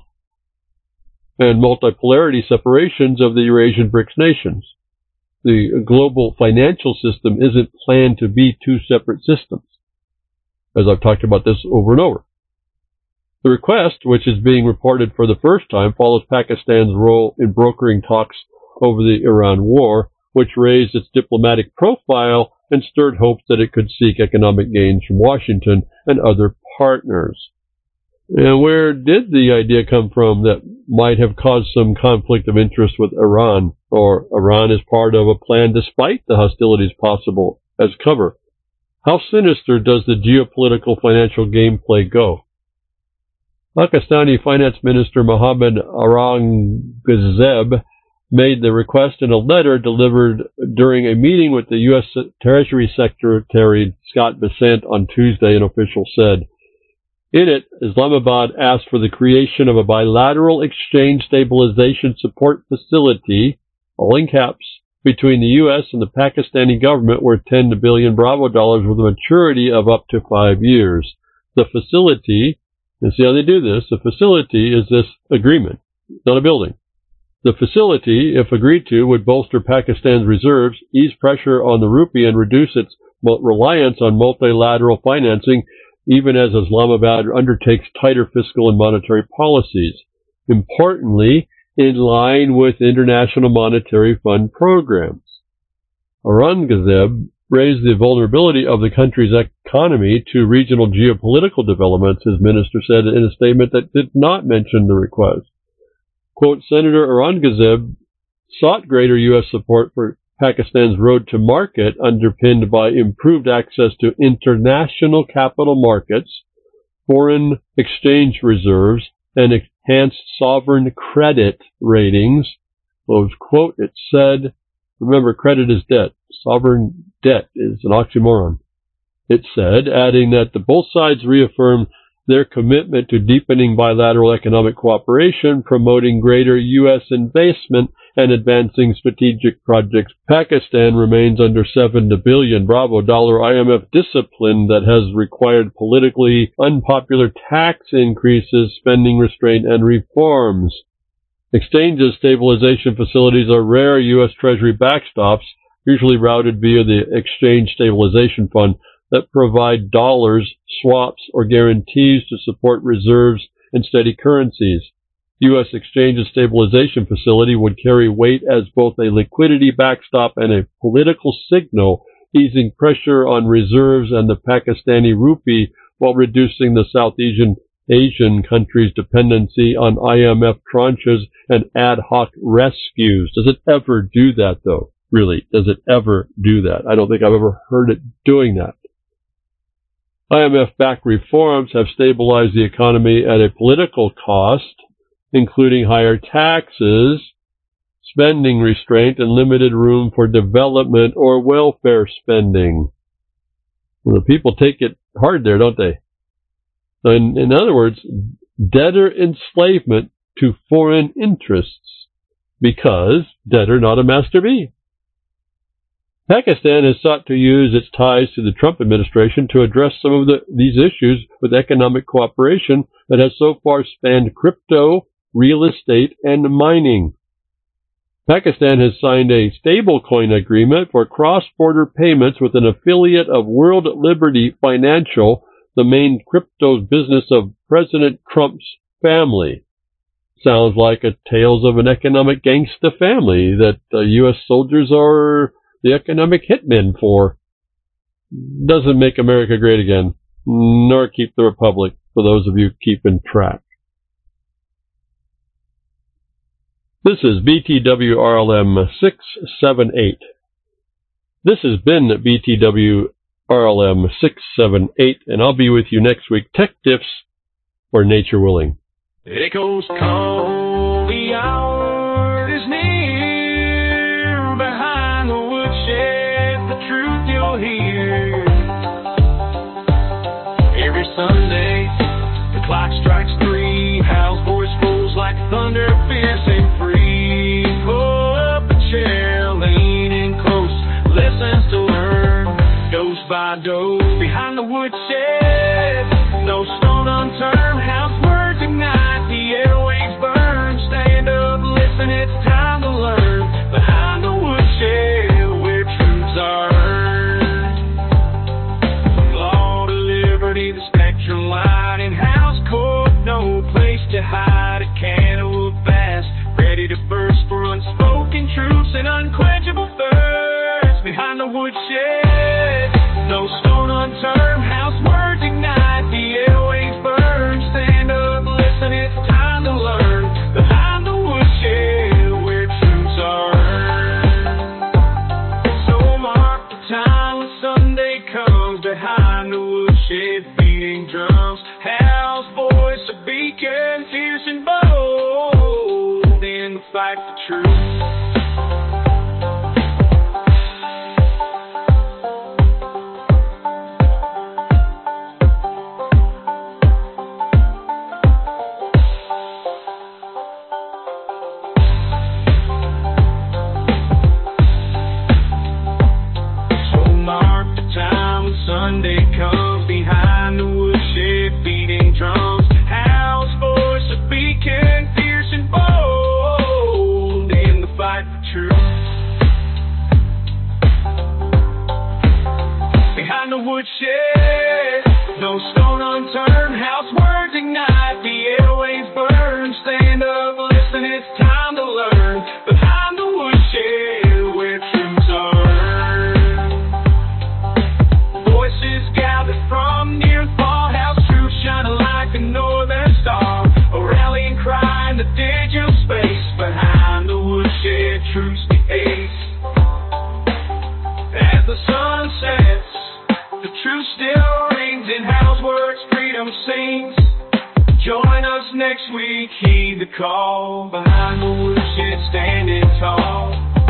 and multipolarity separations of the Eurasian BRICS nations. The global financial system isn't planned to be two separate systems, as I've talked about this over and over. The request, which is being reported for the first time, follows Pakistan's role in brokering talks over the Iran war, which raised its diplomatic profile and stirred hopes that it could seek economic gains from Washington and other partners. And where did the idea come from that might have caused some conflict of interest with Iran, or Iran is part of a plan despite the hostilities possible as cover? How sinister does the geopolitical financial gameplay go? Pakistani Finance Minister Mohammad Aurangzeb made the request in a letter delivered during a meeting with the U.S. Treasury Secretary Scott Bessent on Tuesday, an official said. In it, Islamabad asked for the creation of a bilateral exchange stabilization support facility, all in caps, between the U.S. and the Pakistani government worth $10 billion Bravo dollars with a maturity of up to 5 years. The facility, and see how they do this, the facility is this agreement, not a building. The facility, if agreed to, would bolster Pakistan's reserves, ease pressure on the rupee, and reduce its reliance on multilateral financing, even as Islamabad undertakes tighter fiscal and monetary policies. Importantly, in line with International Monetary Fund programs. Aurangzeb raised the vulnerability of the country's economy to regional geopolitical developments, his minister said in a statement that did not mention the request. Quote, Senator Aurangzeb sought greater U.S. support for Pakistan's road to market underpinned by improved access to international capital markets, foreign exchange reserves, and enhanced sovereign credit ratings. Close quote. It said, remember, credit is debt. Sovereign debt is an oxymoron. It said, adding that the both sides reaffirmed their commitment to deepening bilateral economic cooperation, promoting greater U.S. investment, and advancing strategic projects. Pakistan remains under $7 billion Bravo dollar IMF discipline that has required politically unpopular tax increases, spending restraint, and reforms. Exchanges stabilization facilities are rare U.S. Treasury backstops, usually routed via the Exchange Stabilization Fund, that provide dollars, swaps, or guarantees to support reserves and steady currencies. U.S. Exchange and Stabilization Facility would carry weight as both a liquidity backstop and a political signal, easing pressure on reserves and the Pakistani rupee while reducing the South Asian countries' dependency on IMF tranches and ad hoc rescues. Does it ever do that, though? Really, does it ever do that? I don't think I've ever heard it doing that. IMF-backed reforms have stabilized the economy at a political cost, including higher taxes, spending restraint, and limited room for development or welfare spending. Well, the people take it hard there, don't they? In other words, debtor enslavement to foreign interests, because debtor not a master be. Pakistan has sought to use its ties to the Trump administration to address some of these issues with economic cooperation that has so far spanned crypto, real estate, and mining. Pakistan has signed a stablecoin agreement for cross-border payments with an affiliate of World Liberty Financial, the main crypto business of President Trump's family. Sounds like a tales of an economic gangsta family that U.S. soldiers are the economic hitmen for. Doesn't make America great again, nor keep the republic. for those of you keeping track. This is BTWRLM 678. This has been BTWRLM 678, and I'll be with you next week. Tech Diffs or Nature Willing. Echoes call, the hour is near. Behind the woodshed, the truth you'll hear. Every Sunday, the clock strikes 3. Hal's voice rolls like thunder, fierce and free. Pull up a chair, lean in close, listens to learn. Dose by dose, behind the woodshed, no stone unturned. Hal's words ignite, the airwaves burn. Stand up, listen, it's time to learn. Behind the woodshed, where truths are earned. Law to liberty, the spectrum light in Hal's court. No place to hide, a candle of fast, ready to burst for unspoken truths and unquenchable thirst. Behind the woodshed, no stone unturned. Hal's words ignite, the airwaves burn. Stand up, listen, it's time to learn. Behind the woodshed, where truths are earned. So mark the time when Sunday comes. Behind the woodshed, beating drums. Hal's voice a beacon, fierce and bold in the fight for truth. Sunday comes, behind the woodshed, beating drums. Hal's voice a beacon, fierce and bold in the fight for truth. Behind the woodshed, no stone unturned. Hal's words ignite, the airwaves burn. Stand up, listen, it's time to learn. Behind the woodshed, where truths are from near far. Hal's truth shining like a northern star, a rallying cry in the digital space. Behind the woodshed, truth's the ace. As the sun sets, the truth still rings in Hal's words, freedom sings. Join us next week, heed the call. Behind the woodshed, standing tall.